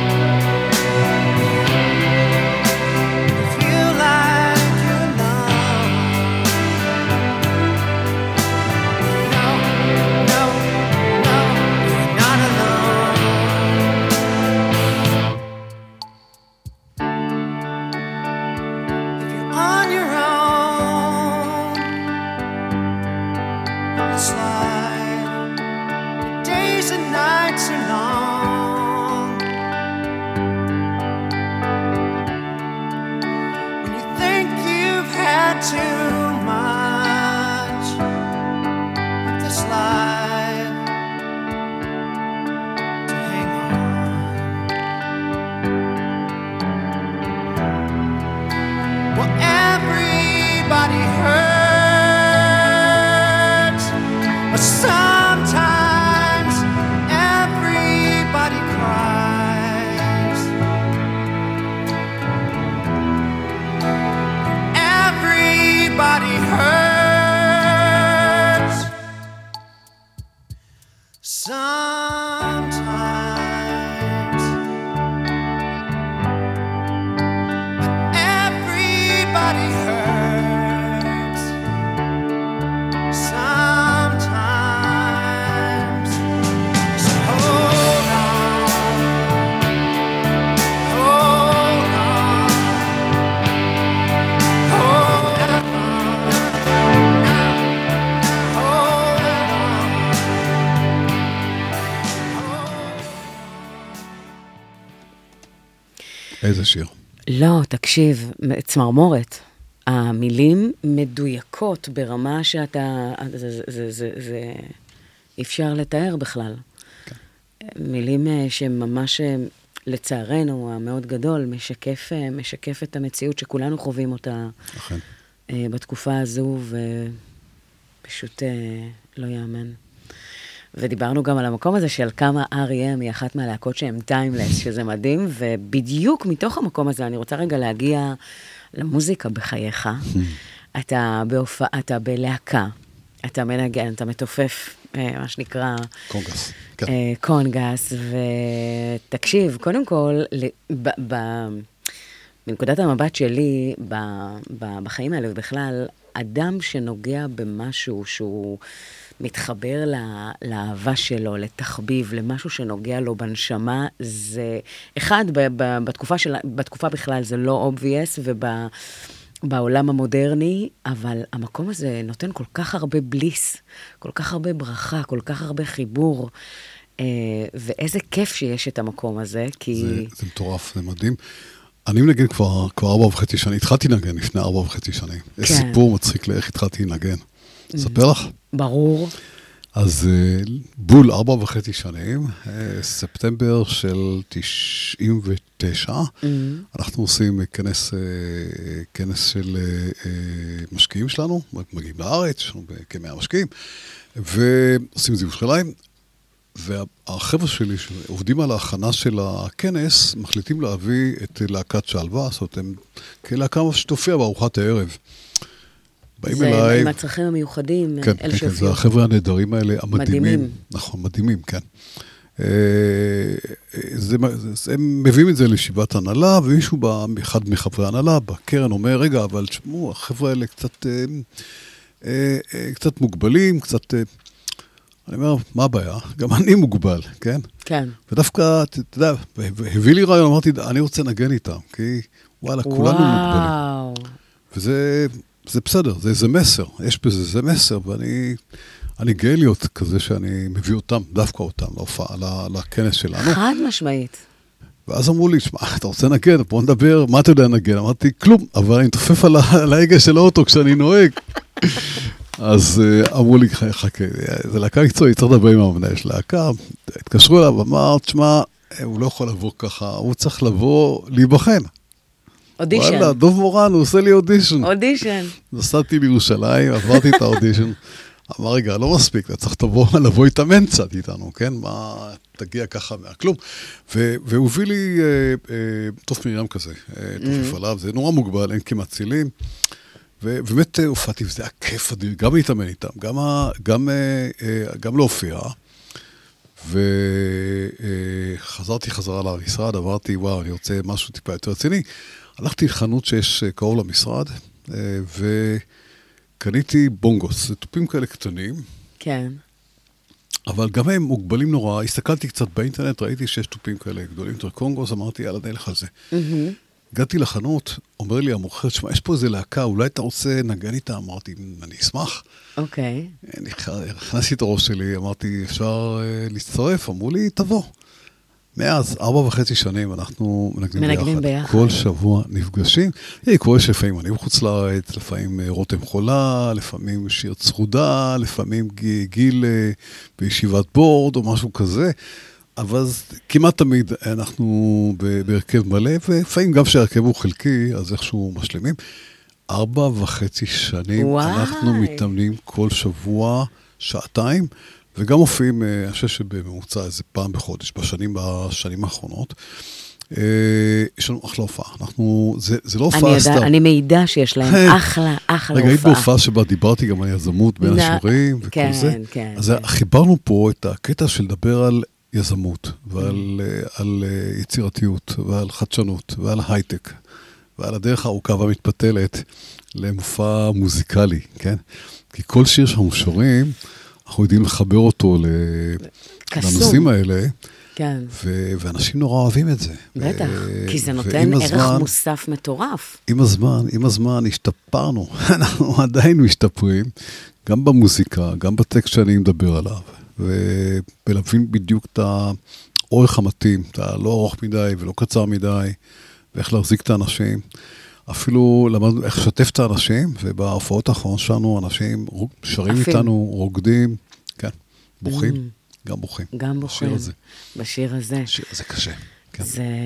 [SPEAKER 6] Feel like you're alone. No, no, no, you're not alone. If you're on your own, on the slide, the days and nights are long. When you think you've had too much of this life to hang on. Well, everybody hurts, but sometimes everybody cries. Everybody hurts sometimes. But everybody hurts sometimes. So hold on, hold on, hold on, hold on.
[SPEAKER 5] איזה שיר.
[SPEAKER 4] לא, תקשיב, צמרמורת. המילים מדויקות ברמה שאתה... זה אפשר לתאר בכלל. מילים שממש, לצערנו, המאוד גדול, משקף את המציאות שכולנו חווים אותה
[SPEAKER 5] אכן.
[SPEAKER 4] בתקופה הזו, ופשוט לא יאמן. ודיברנו גם על המקום הזה של כמה R.E.M. היא אחת מהלהקות שהן טיימלס, שזה מדהים, ובדיוק מתוך המקום הזה אני רוצה רגע להגיע למוזיקה בחייך. אתה בלהקה, אתה מנגן, אתה מתופף, מה שנקרא...
[SPEAKER 5] קונגס.
[SPEAKER 4] קונגס, ותקשיב, קודם כל, מנקודת המבט שלי בחיים האלה ובכלל, אדם שנוגע במשהו שהוא מתחבר לאהבה שלו, לתחביב, למשהו שנוגע לו בנשמה, זה אחד, בתקופה בכלל זה לא obvious, ובעולם המודרני, אבל המקום הזה נותן כל כך הרבה בליס, כל כך הרבה ברכה, כל כך הרבה חיבור, ואיזה כיף שיש את המקום הזה, כי...
[SPEAKER 5] זה מטורף, זה מדהים. אני מנגן כבר 4.5 שנים, התחלתי לנגן לפני 4.5 שנים. כן. יש סיפור מצחיק לאיך התחלתי לנגן. אספר לך?
[SPEAKER 4] ברור.
[SPEAKER 5] אז בול 4.5 שנים, ספטמבר של 99, אנחנו עושים כנס של משקיעים שלנו, מגיעים לארץ, יש לנו כ100 משקיעים, ועושים את זה בירושלים, והחבר'ה שלי שעובדים על ההכנה של הכנס, מחליטים להביא את להקת שלווה, זאת אומרת, הם כלהקה שתופיע בארוחת הערב. באים אליי...
[SPEAKER 4] זה עם הצרכים המיוחדים,
[SPEAKER 5] כן, כן, כן, זה החבר'ה הנהדרים האלה, המדהימים.
[SPEAKER 4] מדהימים.
[SPEAKER 5] נכון, מדהימים, כן. הם מביאים את זה לישיבת הנהלה, ומישהו, אחד מחברי הנהלה, בקרן אומר, רגע, אבל תשמעו, החבר'ה האלה קצת מוגבלים, קצת... אני אומר, מה הבעיה? גם אני מוגבל, כן?
[SPEAKER 4] כן.
[SPEAKER 5] ודווקא, אתה יודע, הביא לי רעיון, אמרתי, אני רוצה לנגן איתם, כי וואלה, כולנו מוגבלים. וזה בסדר, זה מסר, יש בזה, זה מסר, ואני גאה להיות כזה שאני מביא אותם, דווקא אותם, להופעה, לכנס שלנו.
[SPEAKER 4] חד משמעית.
[SPEAKER 5] ואז אמרו לי, שמע, אתה רוצה לנגן? בוא נדבר, מה אתה יודע לנגן? אמרתי, כלום, אבל אני מתופף על ההגה של האוטו כשאני נוהג. אז אמרו לי, חכה, זה להקה מקצועית, צריך לדבר עם המנהל של להקה, התקשרו אליו, אמר, תשמע, הוא לא יכול לבוא ככה, הוא צריך לבוא להיבחן.
[SPEAKER 4] אודישן.
[SPEAKER 5] וואלה, דוב מורן, הוא עושה לי אודישן.
[SPEAKER 4] אודישן.
[SPEAKER 5] נסעתי לירושלים, עברתי את האודישן, אמר, רגע, לא מספיק, אתה צריך לבוא להתאמן קצת איתנו, כן? מה, תגיע ככה מהכלום. והוא הביא לי תוף מרים כזה, תופף עליו, זה נורא מוגבל, אין כמעט צילים. ובאמת הופעתי, וזה היה כיף אדיר, גם להתאמן איתם, גם להופיע. וחזרתי חזרה למשרד, אמרתי, וואו, אני רוצה משהו טיפה יותר רציני. הלכתי לחנות שיש קרוב למשרד, וקניתי בונגוס, זה תופים כאלה קטנים.
[SPEAKER 4] כן.
[SPEAKER 5] אבל גם הם מוגבלים נורא, הסתכלתי קצת באינטרנט, ראיתי שיש תופים כאלה גדולים, יותר קונגוס, אמרתי, יאללה, נלך על זה. הגעתי לחנות, אומר לי המוכר, שמע, יש פה איזה להקה, אולי אתה רוצה נגן איתה? אמרתי, אני אשמח.
[SPEAKER 4] אוקיי.
[SPEAKER 5] הכנסתי את הראש שלי, אמרתי, אפשר להצטרף? אמרו לי, תבוא. מאז 4.5 שנים אנחנו מנגנים ביחד. כל שבוע נפגשים. קורה שלפעמים אני בחוץ לארץ, לפעמים רותם חולה, לפעמים שיר צרודה, לפעמים גיל בישיבת בורד או משהו כזה. אבל כמעט תמיד אנחנו בהרכב מלא, ולפעמים גם שהרכב הוא חלקי, אז איכשהו משלימים. 4.5 שנים אנחנו מתאמנים כל שבוע, שעתיים, וגם מופיעים, אני חושב שבממוצע איזה פעם בחודש, בשנים האחרונות. יש לנו אחלה הופעה. זה לא הופעה סתם.
[SPEAKER 4] אני מעידה שיש להם אחלה הופעה.
[SPEAKER 5] רגע, היית בהופעה שבה דיברתי גם על יזמות בין השירים וכל זה. אז חיברנו פה את הקטע של לדבר על יזמות, ועל יצירתיות, ועל חדשנות, ועל הייטק, ועל הדרך הארוכה והמתפתלת למופע מוזיקלי, כן? כי כל שיר שאנחנו שרים, אנחנו יודעים לחבר אותו לנושאים האלה,
[SPEAKER 4] כן.
[SPEAKER 5] ואנשים נורא אוהבים את זה.
[SPEAKER 4] בטח, כי זה נותן ערך מוסף מטורף.
[SPEAKER 5] עם הזמן השתפרנו, אנחנו עדיין משתפרים, גם במוזיקה, גם בטקסט שאני מדבר עליו. ולהבין בדיוק את האורך המתאים, את הלא ארוך מדי ולא קצר מדי, ואיך להחזיק את האנשים. אפילו למדנו איך לשתף את האנשים, ובהופעות האחרונות שלנו אנשים שרים איתנו, רוקדים, כן, בוכים, גם בוכים.
[SPEAKER 4] גם בוכים, בשיר הזה.
[SPEAKER 5] השיר הזה קשה, כן.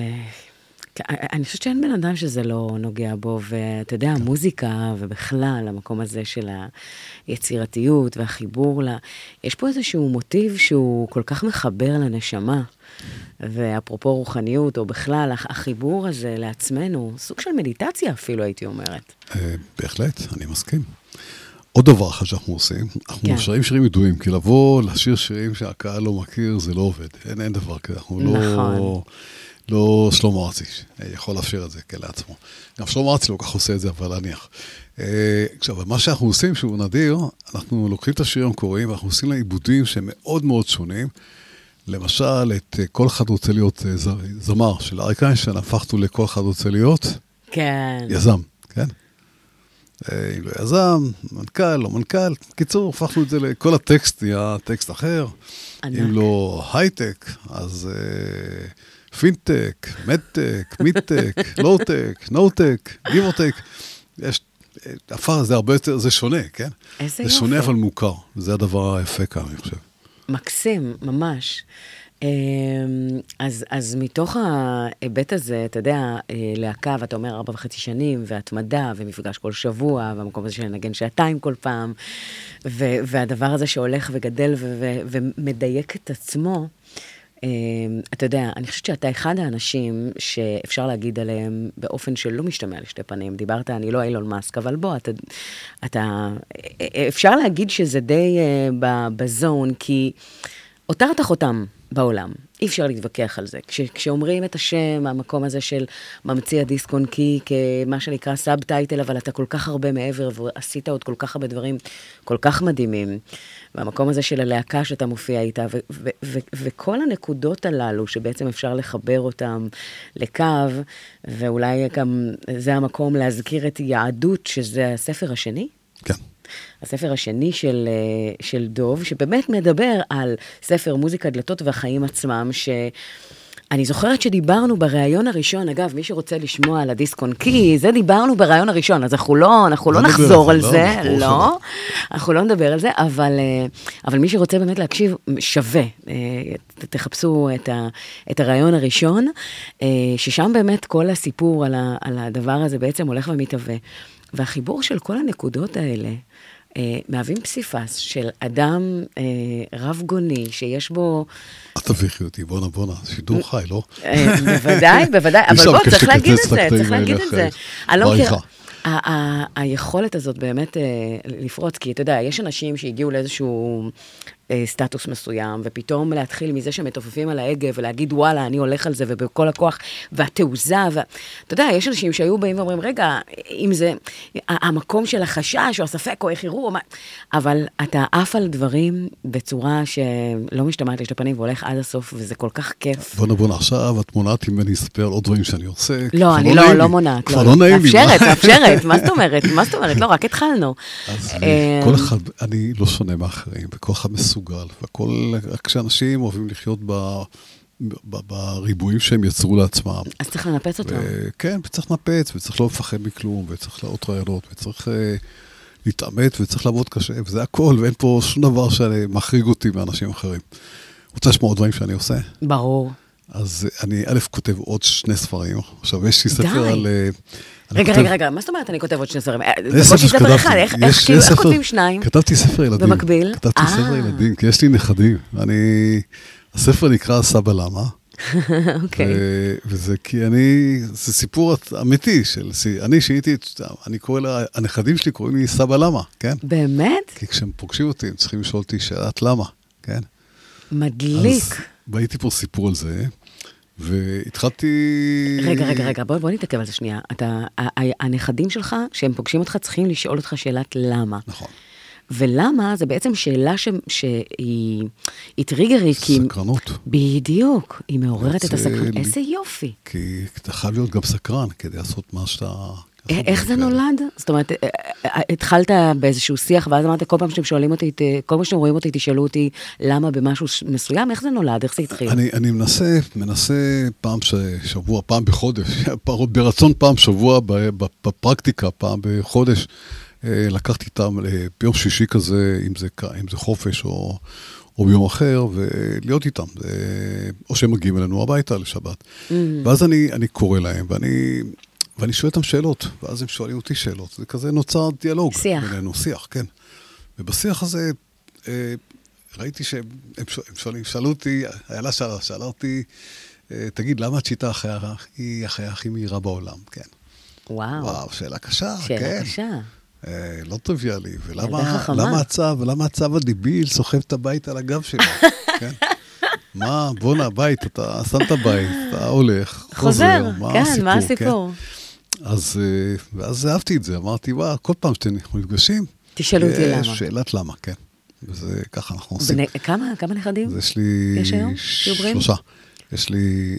[SPEAKER 4] אני חושבת שאין בן אדם שזה לא נוגע בו, ואתה יודע, המוזיקה ובכלל, המקום הזה של היצירתיות והחיבור, יש פה איזשהו מוטיב שהוא כל כך מחבר לנשמה, ואפרופו רוחניות, או בכלל, החיבור הזה לעצמנו, סוג של מדיטציה אפילו, הייתי אומרת.
[SPEAKER 5] בהחלט, אני מסכים. עוד דבר אחד שאנחנו עושים, אנחנו שרים שירים ידועים, כי לבוא לשיר שירים שהקהל לא מכיר, זה לא עובד. אין דבר כזה, אנחנו לא שלמה ארצי, יכול לאפשר את זה לעצמו. גם שלמה ארצי לא כך עושה את זה, אבל להניח. עכשיו, מה שאנחנו עושים, שהוא נדיר, אנחנו לוקחים את השירים המקוריים, ואנחנו עושים לה עיבודים שהם מאוד מאוד שונים. למשל, את כל אחד רוצה להיות זמר של אריק איינשטיין, הפכנו לכל אחד רוצה להיות יזם, כן? אם לא יזם, מנכ"ל, לא מנכ"ל. קיצור, הפכנו את זה לכל הטקסט, נהיה טקסט אחר. אם לא הייטק, אז פינטק, מדטק, מידטק, לואוטק, נואוטק, גיבורטק. יש, הפך זה הרבה יותר, זה שונה, כן?
[SPEAKER 4] איזה
[SPEAKER 5] זה שונה אבל מוכר, וזה הדבר היפה כאן, אני חושב.
[SPEAKER 4] מקסים, ממש. אז מתוך ההיבט הזה, אתה יודע, להקה, ואתה אומר 4.5 שנים, והתמדה, ומפגש כל שבוע, והמקום הזה של לנגן שעתיים כל פעם, והדבר הזה שהולך וגדל ומדייק את עצמו, אתה יודע, אני חושבת שאתה אחד האנשים שאפשר להגיד עליהם באופן שלא משתמע לשתי פנים. דיברת, אני לא אילון מאסק, אבל בוא, אפשר להגיד שזה די בזון, כי הותרת חותם בעולם. אי אפשר להתווכח על זה. כשאומרים את השם, המקום הזה של ממציא הדיסק און קי, כמה שנקרא סאב-טייטל, אבל אתה כל כך הרבה מעבר, ועשית עוד כל כך הרבה דברים כל כך מדהימים. והמקום הזה של הלהקה שאתה מופיע איתה, וכל הנקודות הללו, שבעצם אפשר לחבר אותם לקו, ואולי גם זה המקום להזכיר את יהדות, שזה הספר השני?
[SPEAKER 5] כן.
[SPEAKER 4] הספר השני של דוב, שבאמת מדבר על ספר מוזיקה, דלתות והחיים עצמם, אני זוכרת שדיברנו בראיון הראשון, אגב, מי שרוצה לשמוע על הדיסק און קי, זה דיברנו בראיון הראשון, אז אנחנו לא נחזור על זה, לא, אנחנו לא נדבר על זה, אבל מי שרוצה באמת להקשיב, שווה, תחפשו את הראיון הראשון, ששם באמת כל הסיפור על הדבר הזה בעצם הולך ומתהווה, והחיבור של כל הנקודות האלה, מהווים פסיפס של אדם רב גוני, שיש בו...
[SPEAKER 5] את תביכי אותי, בואנה, שידור חי, לא?
[SPEAKER 4] בוודאי, אבל בוא, צריך להגיד את זה, אני לא מכיר... היכולת הזאת באמת לפרוץ, כי אתה יודע, יש אנשים שהגיעו לאיזשהו סטטוס מסוים, ופתאום להתחיל מזה שמתופפים על ההגה, ולהגיד וואלה, אני הולך על זה, ובכל הכוח, והתעוזה, אתה יודע, יש אנשים שהיו באים ואומרים, רגע, אם זה המקום של החשש, או הספק, או איך יראו, אבל אתה עף על דברים בצורה שלא משתמעת לשתי פנים, והולך עד הסוף, וזה כל כך כיף.
[SPEAKER 5] בואנה, עכשיו את מונעת אם אני אספר על עוד דברים שאני עושה.
[SPEAKER 4] לא, אני לא מונעת.
[SPEAKER 5] כבר לא נעים לי.
[SPEAKER 4] מאפשרת, מה זאת אומרת? לא, רק התחלנו.
[SPEAKER 5] אז כל אחד, אני לא שונה מאחרים, וכל אחד מסוגל, רק כשאנשים אוהבים לחיות בריבועים שהם יצרו לעצמם.
[SPEAKER 4] אז צריך לנפץ אותם.
[SPEAKER 5] כן, וצריך לנפץ, וצריך לא לפחד מכלום, וצריך לעוד רעיונות, וצריך להתאמת, וצריך לעבוד קשה, וזה הכל, ואין פה שום דבר שמחריג אותי מאנשים אחרים. רוצה לשמוע עוד דברים שאני עושה?
[SPEAKER 4] ברור.
[SPEAKER 5] אז אני כותב עוד 2 ספרים. עכשיו, יש לי ספר על...
[SPEAKER 4] רגע, מה זאת אומרת אני כותב עוד 2 ספרים? בוא תספר אחד, איך כותבים 2?
[SPEAKER 5] כתבתי ספר ילדים.
[SPEAKER 4] במקביל?
[SPEAKER 5] כתבתי ספר ילדים, כי יש לי נכדים. הספר נקרא סבא למה.
[SPEAKER 4] אוקיי.
[SPEAKER 5] וזה כי זה סיפור אמיתי אני קורא לה, הנכדים שלי קוראים לי סבא למה, כן?
[SPEAKER 4] באמת?
[SPEAKER 5] כי כשהם פוגשים אותי, הם צריכים לשאול אותי שאלת למה, כן?
[SPEAKER 4] מדליק.
[SPEAKER 5] אז ראיתי פה סיפור על זה, והתחלתי...
[SPEAKER 4] רגע, בוא נתעכב על זה שנייה. הנכדים שלך, כשהם פוגשים אותך, צריכים לשאול אותך שאלת למה.
[SPEAKER 5] נכון.
[SPEAKER 4] ולמה זה בעצם שאלה שהיא טריגרית.
[SPEAKER 5] סקרנות.
[SPEAKER 4] בדיוק, היא מעוררת את הסקרנות. איזה יופי.
[SPEAKER 5] כי אתה חייב להיות גם סקרן כדי לעשות מה שאתה...
[SPEAKER 4] איך זה נולד? זאת אומרת, התחלת באיזשהו שיח, ואז אמרת, כל פעם שאתם שואלים אותי, כל פעם שאתם רואים אותי, תשאלו אותי למה במשהו מסוים, איך זה נולד? איך זה התחיל?
[SPEAKER 5] אני מנסה פעם בחודש, ברצון פעם שבוע, בפרקטיקה, פעם בחודש, לקחתי איתם ביום שישי כזה, אם זה חופש או ביום אחר, ולהיות איתם. או שהם מגיעים אלינו הביתה לשבת. ואז אני קורא להם, ואני שואל אותם שאלות, ואז הם שואלים אותי שאלות. זה כזה נוצר דיאלוג.
[SPEAKER 4] שיח.
[SPEAKER 5] בינינו, שיח, כן. ובשיח הזה, ראיתי שהם שאלו אותי, איילה שאלה אותי, תגיד, למה הצ'יטה היא החיה הכי מהירה בעולם? כן.
[SPEAKER 4] וואו,
[SPEAKER 5] שאלה קשה, כן.
[SPEAKER 4] שאלה קשה.
[SPEAKER 5] לא טריוויאלי, ולמה הצו הדיביל סוחב את הבית על הגב שלו, כן? מה, בוא הבית, אתה שם את הבית, אתה הולך, חוזר, מה הסיפור? אז, ואז אהבתי את זה, אמרתי, כל פעם שאתם נפגשים,
[SPEAKER 4] תשאלו אותי למה.
[SPEAKER 5] שאלת למה, כן. וזה ככה אנחנו עושים.
[SPEAKER 4] כמה נכדים?
[SPEAKER 5] יש לי 3. יש לי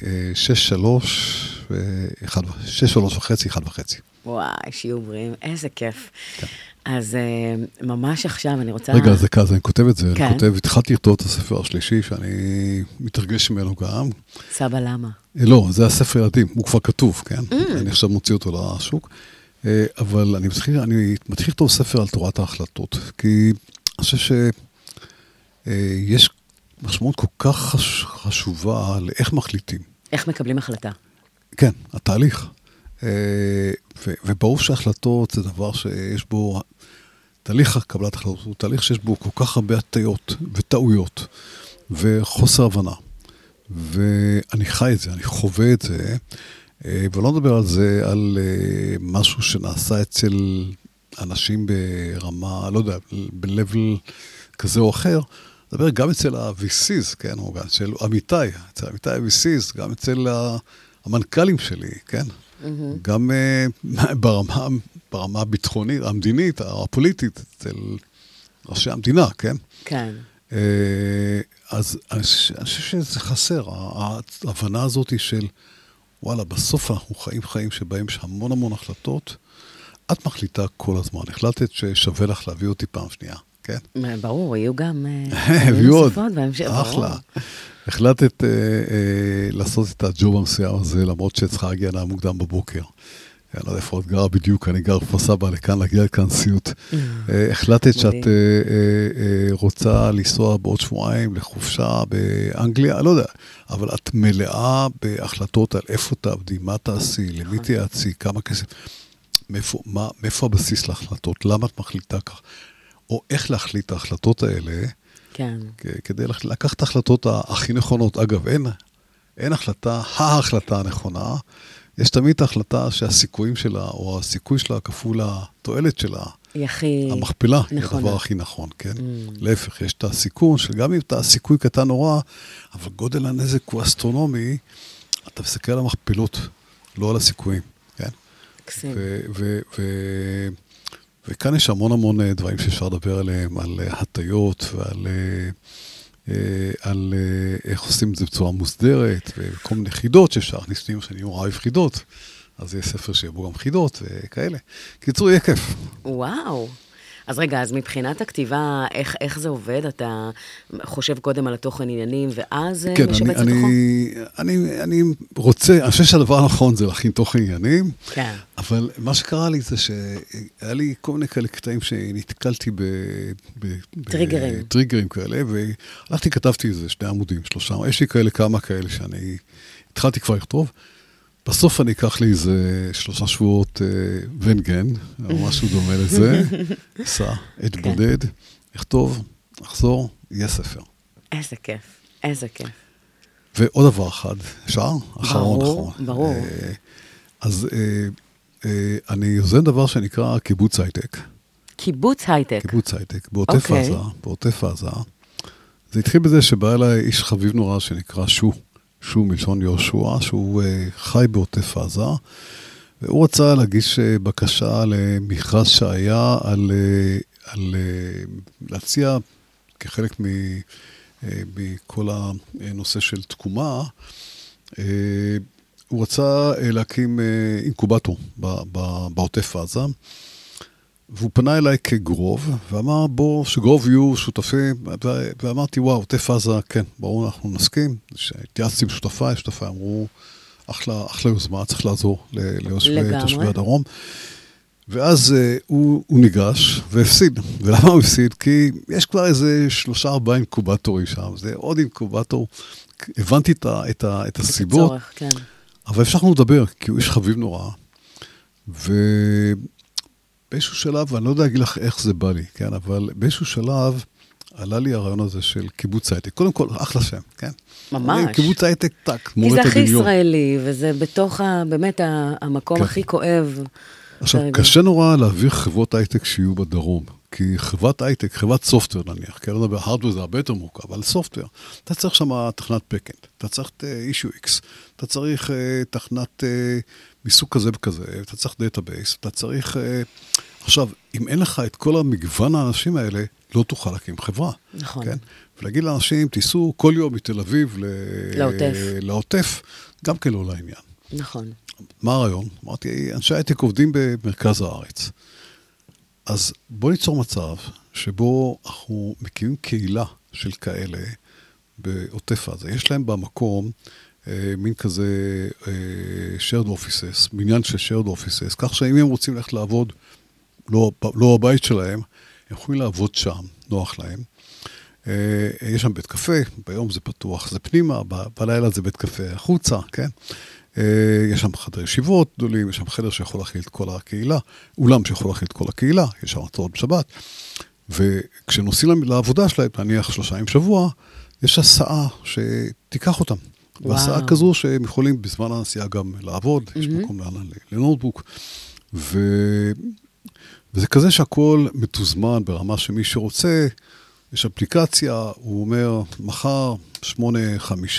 [SPEAKER 5] 6, 3 וחצי, 1.5.
[SPEAKER 4] וואי, שיהיו בריאים, איזה כיף. אז ממש עכשיו אני רוצה...
[SPEAKER 5] רגע, זה כזה, אני כותב את זה, התחלתי לכתוב את הספר השלישי, שאני מתרגש ממנו גם.
[SPEAKER 4] סבא למה?
[SPEAKER 5] לא, זה הספר ילדים, הוא כבר כתוב, כן? אני עכשיו מוציא אותו לשוק, אבל אני מתחיל לכתוב ספר על תורת ההחלטות, כי אני חושב שיש משמעות כל כך חשובה לאיך מחליטים.
[SPEAKER 4] איך מקבלים החלטה?
[SPEAKER 5] כן, התהליך. וברור שההחלטות זה דבר שיש בו, תהליך קבלת החלטות הוא תהליך שיש בו כל כך הרבה הטיות וטעויות וחוסר הבנה. ואני חי את זה, אני חווה את זה, ולא נדבר על זה, על משהו שנעשה אצל אנשים ברמה, לא יודע, ב-level כזה או אחר, נדבר גם אצל ה-VCs, כן, או גם אצל אצל עמיתי ה-VCs, גם אצל המנכ"לים שלי, כן? גם ברמה הביטחונית, המדינית, הפוליטית, אצל ראשי המדינה, כן?
[SPEAKER 4] כן.
[SPEAKER 5] אז אני חושב שזה חסר, ההבנה הזאת היא של, וואלה, בסוף אנחנו חיים שבהם יש המון החלטות, את מחליטה כל הזמן, החלטת ששווה לך להביא אותי פעם שנייה, כן?
[SPEAKER 4] ברור, יהיו גם
[SPEAKER 5] הביאו עוד,
[SPEAKER 4] נוספות בהמשך.
[SPEAKER 5] אחלה. החלטת לעשות את הג'וב המסוים הזה, למרות שצריכה להגיע מוקדם בבוקר. אני לא יודע איפה עוד גרה בדיוק, אני גר כפר סבא לכאן, להגיע לכאן סיוט. החלטת שאת רוצה לנסוע בעוד שבועיים לחופשה באנגליה, לא יודע, אבל את מלאה בהחלטות על איפה תעבדי, מה תעשי, למי תיעצי, כמה כסף. מאיפה הבסיס להחלטות? למה את מחליטה כך? או איך להחליט את ההחלטות האלה,
[SPEAKER 4] כן.
[SPEAKER 5] כדי לקחת את ההחלטות הכי נכונות. אגב, אין ההחלטה הנכונה, יש תמיד ההחלטה שהסיכויים שלה, או הסיכוי שלה כפול התועלת שלה, המכפלה, היא הדבר הכי נכון, כן? להפך, יש את הסיכון, שגם אם אתה סיכוי קטן נורא, אבל גודל הנזק הוא אסטרונומי, אתה מסתכל על המכפלות, לא על הסיכויים, כן?
[SPEAKER 4] קסים.
[SPEAKER 5] וכאן יש המון דברים שאפשר לדבר עליהם, על הטיות ועל איך עושים את זה בצורה מוסדרת, וכל מיני חידות שאפשר להכניס לי, שאני אוהב חידות, אז יש ספר שיבוא גם חידות וכאלה. קיצור, יהיה כיף.
[SPEAKER 4] וואו. אז רגע, אז מבחינת הכתיבה, איך זה עובד? אתה חושב קודם על התוכן עניינים, ואז משבץ את התוכן?
[SPEAKER 5] אני רוצה, אני חושב שהדבר הנכון זה להכין תוכן עניינים,
[SPEAKER 4] כן.
[SPEAKER 5] אבל מה שקרה לי זה שהיה לי כל מיני כאלה קטעים שנתקלתי טריגרים כאלה, והלכתי, כתבתי איזה 2 עמודים, 3, יש לי כמה כאלה שאני התחלתי כבר לכתוב, בסוף אני אקח לי איזה 3 שבועות ונגן, או משהו דומה לזה, עשה, אתבודד, אכתוב, אחזור, יהיה ספר.
[SPEAKER 4] איזה כיף, איזה כיף.
[SPEAKER 5] ועוד דבר אחד, אפשר?
[SPEAKER 4] ברור, ברור.
[SPEAKER 5] אז אני יוזם דבר שנקרא קיבוץ הייטק.
[SPEAKER 4] קיבוץ הייטק?
[SPEAKER 5] קיבוץ הייטק, בעוטף עזה. זה התחיל בזה שבא אליי איש חביב נורא שנקרא שו מלשון יהושע, שהוא חי בעוטף עזה, והוא רצה להגיש בקשה למכרז שהיה על להציע כחלק מכל הנושא של תקומה, הוא רצה להקים אינקובטור בעוטף עזה, והוא פנה אליי כגרוב, ואמר בוא, שגרוב יהיו שותפים, ואמרתי וואו, עוטף עזה, כן, ברור, אנחנו נסכים, שהתייעצתי בשותפיי, שותפיי אמרו, אחלה יוזמה, צריך לעזור לתושבי הדרום. ואז הוא ניגש והפסיד. ולמה הוא הפסיד? כי יש כבר איזה 3-4 אינקובטורים שם, זה עוד אינקובטור, הבנתי את הסיבות,
[SPEAKER 4] הצורך, כן.
[SPEAKER 5] אבל אפשרנו לדבר, כי הוא איש חביב נורא, באיזשהו שלב, ואני לא יודע להגיד לך איך זה בא לי, כן? אבל באיזשהו שלב עלה לי הרעיון הזה של קיבוץ הייטק. קודם כל, אחלה שם, כן?
[SPEAKER 4] ממש.
[SPEAKER 5] קיבוץ הייטק, טק,
[SPEAKER 4] כי זה הכי ישראלי, וזה בתוך באמת המקום
[SPEAKER 5] כן.
[SPEAKER 4] הכי כואב.
[SPEAKER 5] עכשיו, קשה נורא להעביר חברות הייטק שיהיו בדרום, כי חברת הייטק, חברת סופטוור נניח, כי אני לא יודע, בהארדוור זה הרבה יותר מורכב, אבל סופטוור, אתה צריך שם תכנת פקנד, אתה צריך אישיו איקס, אתה צריך תכנת מסוג כזה וכזה, אתה צריך דאטאבייס, אתה צריך... עכשיו, אם אין לך את כל המגוון האנשים האלה, לא תוכל להקים חברה.
[SPEAKER 4] נכון.
[SPEAKER 5] כן? ולהגיד לאנשים, תיסעו כל יום מתל אביב לעוטף, גם כן לא לעניין.
[SPEAKER 4] נכון.
[SPEAKER 5] מה הרעיון? אמרתי, אנשי הייטק עובדים במרכז הארץ. אז בוא ניצור מצב שבו אנחנו מקימים קהילה של כאלה בעוטף עזה. יש להם במקום מין כזה shared offices, בניין של shared offices, כך שאם הם רוצים ללכת לעבוד, לא הבית שלהם, הם יכולים לעבוד שם, נוח להם. יש שם בית קפה, ביום זה פתוח, זה פנימה, בלילה זה בית קפה החוצה, כן? יש שם חדר ישיבות גדולים, יש שם חדר שיכול להכיל את כל הקהילה, אולם שיכול להכיל את כל הקהילה, יש שם הרצאות בשבת, וכשנוסעים לעבודה שלהם, נניח 3 ימים בשבוע, יש הסעה שתיקח אותם. והסעה כזו שהם יכולים בזמן הנסיעה גם לעבוד, יש מקום לנוטבוק, וזה כזה שהכל מתוזמן ברמה שמי שרוצה, יש אפליקציה, הוא אומר, מחר 8:05,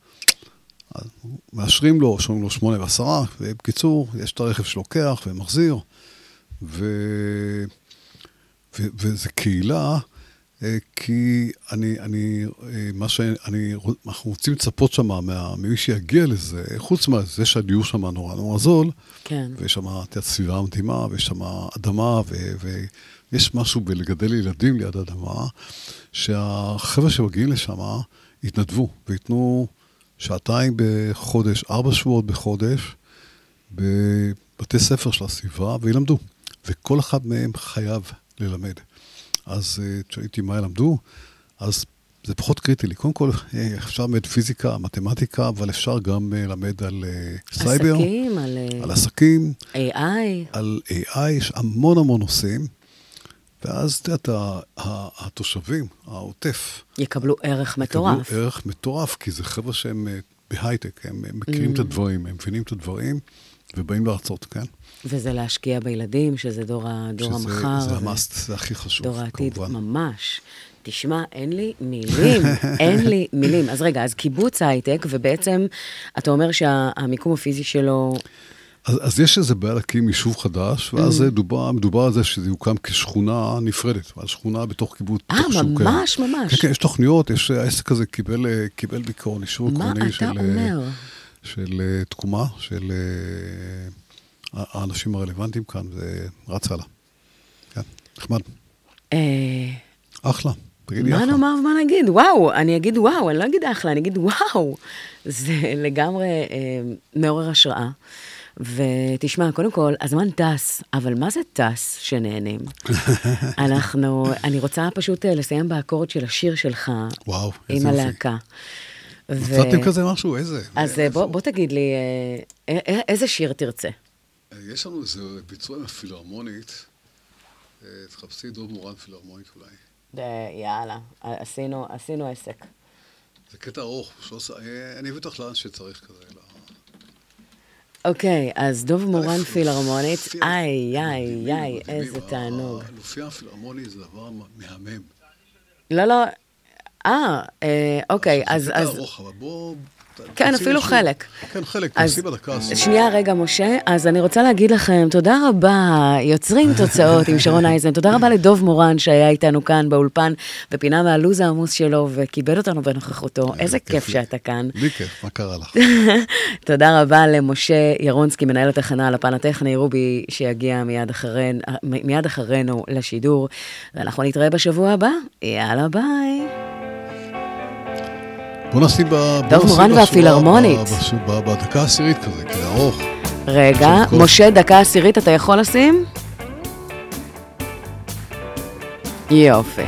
[SPEAKER 5] מאשרים לו, שומעים לו 8:10, ובקיצור, יש את הרכב שלוקח ומחזיר, וזה קהילה כי אנחנו רוצים לצפות שם ממי שיגיע לזה, חוץ מזה שהדיור שם נורא נורא זול,
[SPEAKER 4] כן.
[SPEAKER 5] ויש שם סביבה מדהימה, ויש שם אדמה, ויש משהו בלגדל ילדים ליד אדמה, שהחבר'ה שמגיעים לשם יתנדבו, ויתנו 2 בחודש, 4 שבועות בחודש, בבתי ספר של הסביבה, וילמדו. וכל אחד מהם חייב ללמד. אז כשהייתי מה ילמדו, אז זה פחות קריטי לי. קודם כל, אפשר ללמד פיזיקה, מתמטיקה, אבל אפשר גם ללמד על סייבר.
[SPEAKER 4] עסקים,
[SPEAKER 5] על עסקים.
[SPEAKER 4] AI.
[SPEAKER 5] על AI, יש המון המון נושאים. ואז, אתה יודע, התושבים, העוטף.
[SPEAKER 4] יקבלו ערך מטורף.
[SPEAKER 5] יקבלו ערך מטורף, כי זה חבר'ה שהם בהייטק, הם מכירים את הדברים, הם מבינים את הדברים, ובאים לארצות, כן?
[SPEAKER 4] וזה להשקיע בילדים, שזה דור המחר.
[SPEAKER 5] זה המאסט, זה הכי חשוב,
[SPEAKER 4] דור העתיד,
[SPEAKER 5] כמובן.
[SPEAKER 4] ממש. תשמע, אין לי מילים, אין לי מילים. אז רגע, אז קיבוץ הייטק, ובעצם אתה אומר שהמיקום הפיזי שלו...
[SPEAKER 5] אז יש איזה בעיה להקים יישוב חדש, ואז מדובר על זה שזה יוקם כשכונה נפרדת, על שכונה בתוך קיבוץ.
[SPEAKER 4] ממש, ממש.
[SPEAKER 5] כן, יש תוכניות, העסק הזה קיבל בעיקרון אישור עקרוני של תקומה, של האנשים הרלוונטיים כאן, זה רץ הלאה. כן, נחמד. אחלה, תגידי אחלה.
[SPEAKER 4] מה נאמר ומה נגיד? וואו, אני אגיד וואו, אני לא אגיד אחלה, אני אגיד וואו. זה לגמרי מעורר השראה. ותשמע, קודם כל, הזמן טס, אבל מה זה טס שנהנים? אני רוצה פשוט לסיים באקורד של השיר שלך.
[SPEAKER 5] וואו, איזה
[SPEAKER 4] עם
[SPEAKER 5] יופי.
[SPEAKER 4] הלהקה.
[SPEAKER 5] מצאתם כזה משהו? איזה?
[SPEAKER 4] אז בוא תגיד לי, איזה שיר תרצה?
[SPEAKER 5] יש לנו איזה ביצוע עם הפילהרמונית, תחפשי דוב מורן פילהרמונית אולי.
[SPEAKER 4] יאללה, עשינו עסק.
[SPEAKER 5] זה קטע ארוך, אני אביא אותך לאן שצריך כזה.
[SPEAKER 4] אוקיי, אז דוב מורן פילהרמונית, איי, איזה תענוג.
[SPEAKER 5] להופיע פילהרמונית זה דבר מהמם.
[SPEAKER 4] לא, אוקיי, אז...
[SPEAKER 5] זה קטע ארוך, אבל בוא...
[SPEAKER 4] כן, אפילו חלק.
[SPEAKER 5] כן, חלק, תעשי בדקה.
[SPEAKER 4] שנייה, רגע, משה, אז אני רוצה להגיד לכם, תודה רבה, יוצרים תוצאות עם שרון אייזן, תודה רבה לדוב מורן שהיה איתנו כאן באולפן, ופינה מהלוז העמוס שלו, וכיבד אותנו בנוכחותו, איזה כיף שאתה כאן.
[SPEAKER 5] לי כיף, מה קרה לך?
[SPEAKER 4] תודה רבה למשה ירונסקי, מנהל התחנה על הפן הטכני, רובי, שיגיע מיד אחרינו לשידור, ואנחנו נתראה בשבוע הבא, יאללה ביי.
[SPEAKER 5] בוא נשים
[SPEAKER 4] דוב מורן והפילהרמונית.
[SPEAKER 5] בדקה העשירית כזה, כי זה ארוך.
[SPEAKER 4] רגע, משה, דקה עשירית אתה יכול לשים? יופי.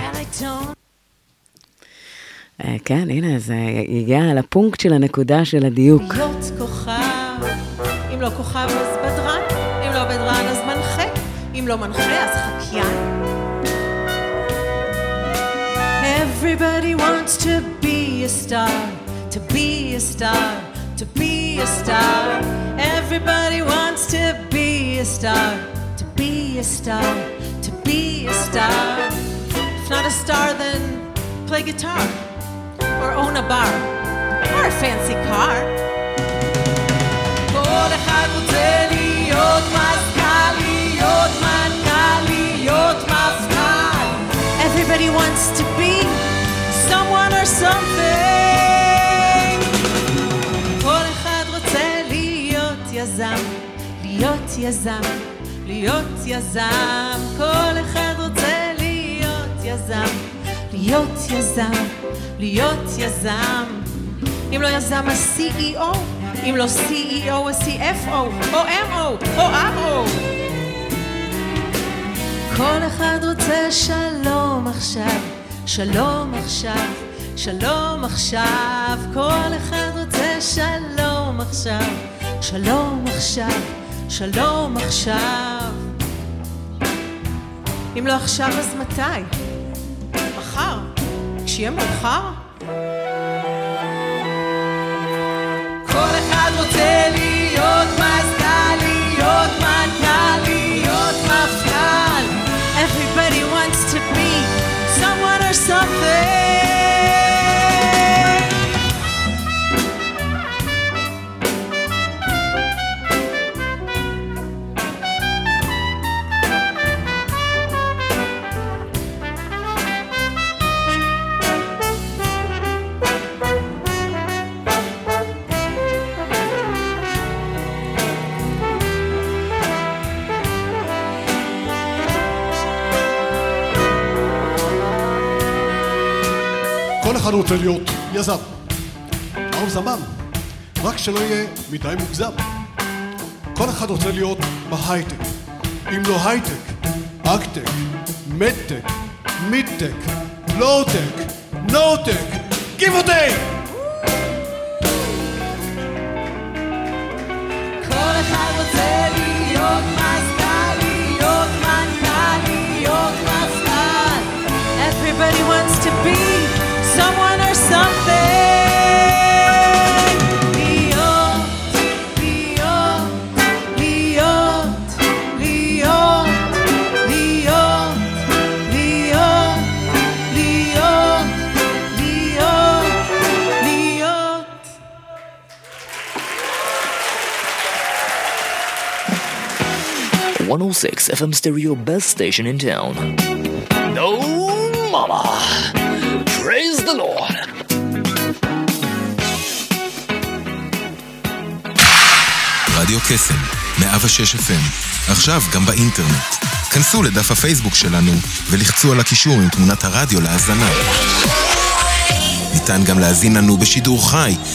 [SPEAKER 4] כן, הנה, זה הגיע לפונקט של הנקודה של הדיוק.
[SPEAKER 7] להיות כוכב, אם לא כוכב אז בדרן, אם לא בדרן אז מנחה, אם לא מנחה אז חקיין. Everybody wants to be a star, to be a star, to be a star. Everybody wants to be a star, to be a star, to be a star. If not a star, then play guitar, or own a bar, or a fancy car. כל אחד רוצה להיות מזכ"ל, להיות מנכ"ל, להיות מפכ"ל. Everybody wants to be someone or something. כל אחד רוצה להיות יזם, להיות יזם, להיות יזם. כל אחד רוצה להיות יזם, להיות יזם, להיות יזם. אם לא יזם אז CEO, אם לא CEO אז CFO, או MO, או RO. כל אחד רוצה שלום עכשיו, שלום עכשיו, שלום עכשיו. כל אחד רוצה שלום עכשיו, שלום עכשיו, שלום עכשיו. אם לא עכשיו אז מתי? מחר, כשיהיה מאוחר? כל אחד רוצה להיות מזכ"ל, להיות מנכ"ל, להיות מפכ"ל. Everybody wants to be someone or something.
[SPEAKER 5] כל אחד רוצה להיות יזם. מהו זמן? רק שלא יהיה מדי מוגזם. כל אחד רוצה להיות בהייטק. אם לא הייטק, אקטק, מדטק, מידטק, לואוטק, נואוטק, גיב או טייק!
[SPEAKER 7] כל אחד רוצה להיות מזכ"ל, להיות מנכ"ל, להיות מזכ"ל. Everybody wants to be someone or something.
[SPEAKER 1] One 106 FM stereo best station in town. No mama. Praise the Lord.
[SPEAKER 2] רדיו קסם, 106 FM, עכשיו גם באינטרנט. כנסו לדף הפייסבוק שלנו ולחצו על הקישור עם תמונת הרדיו להאזנה. ניתן גם להזין לנו בשידור חי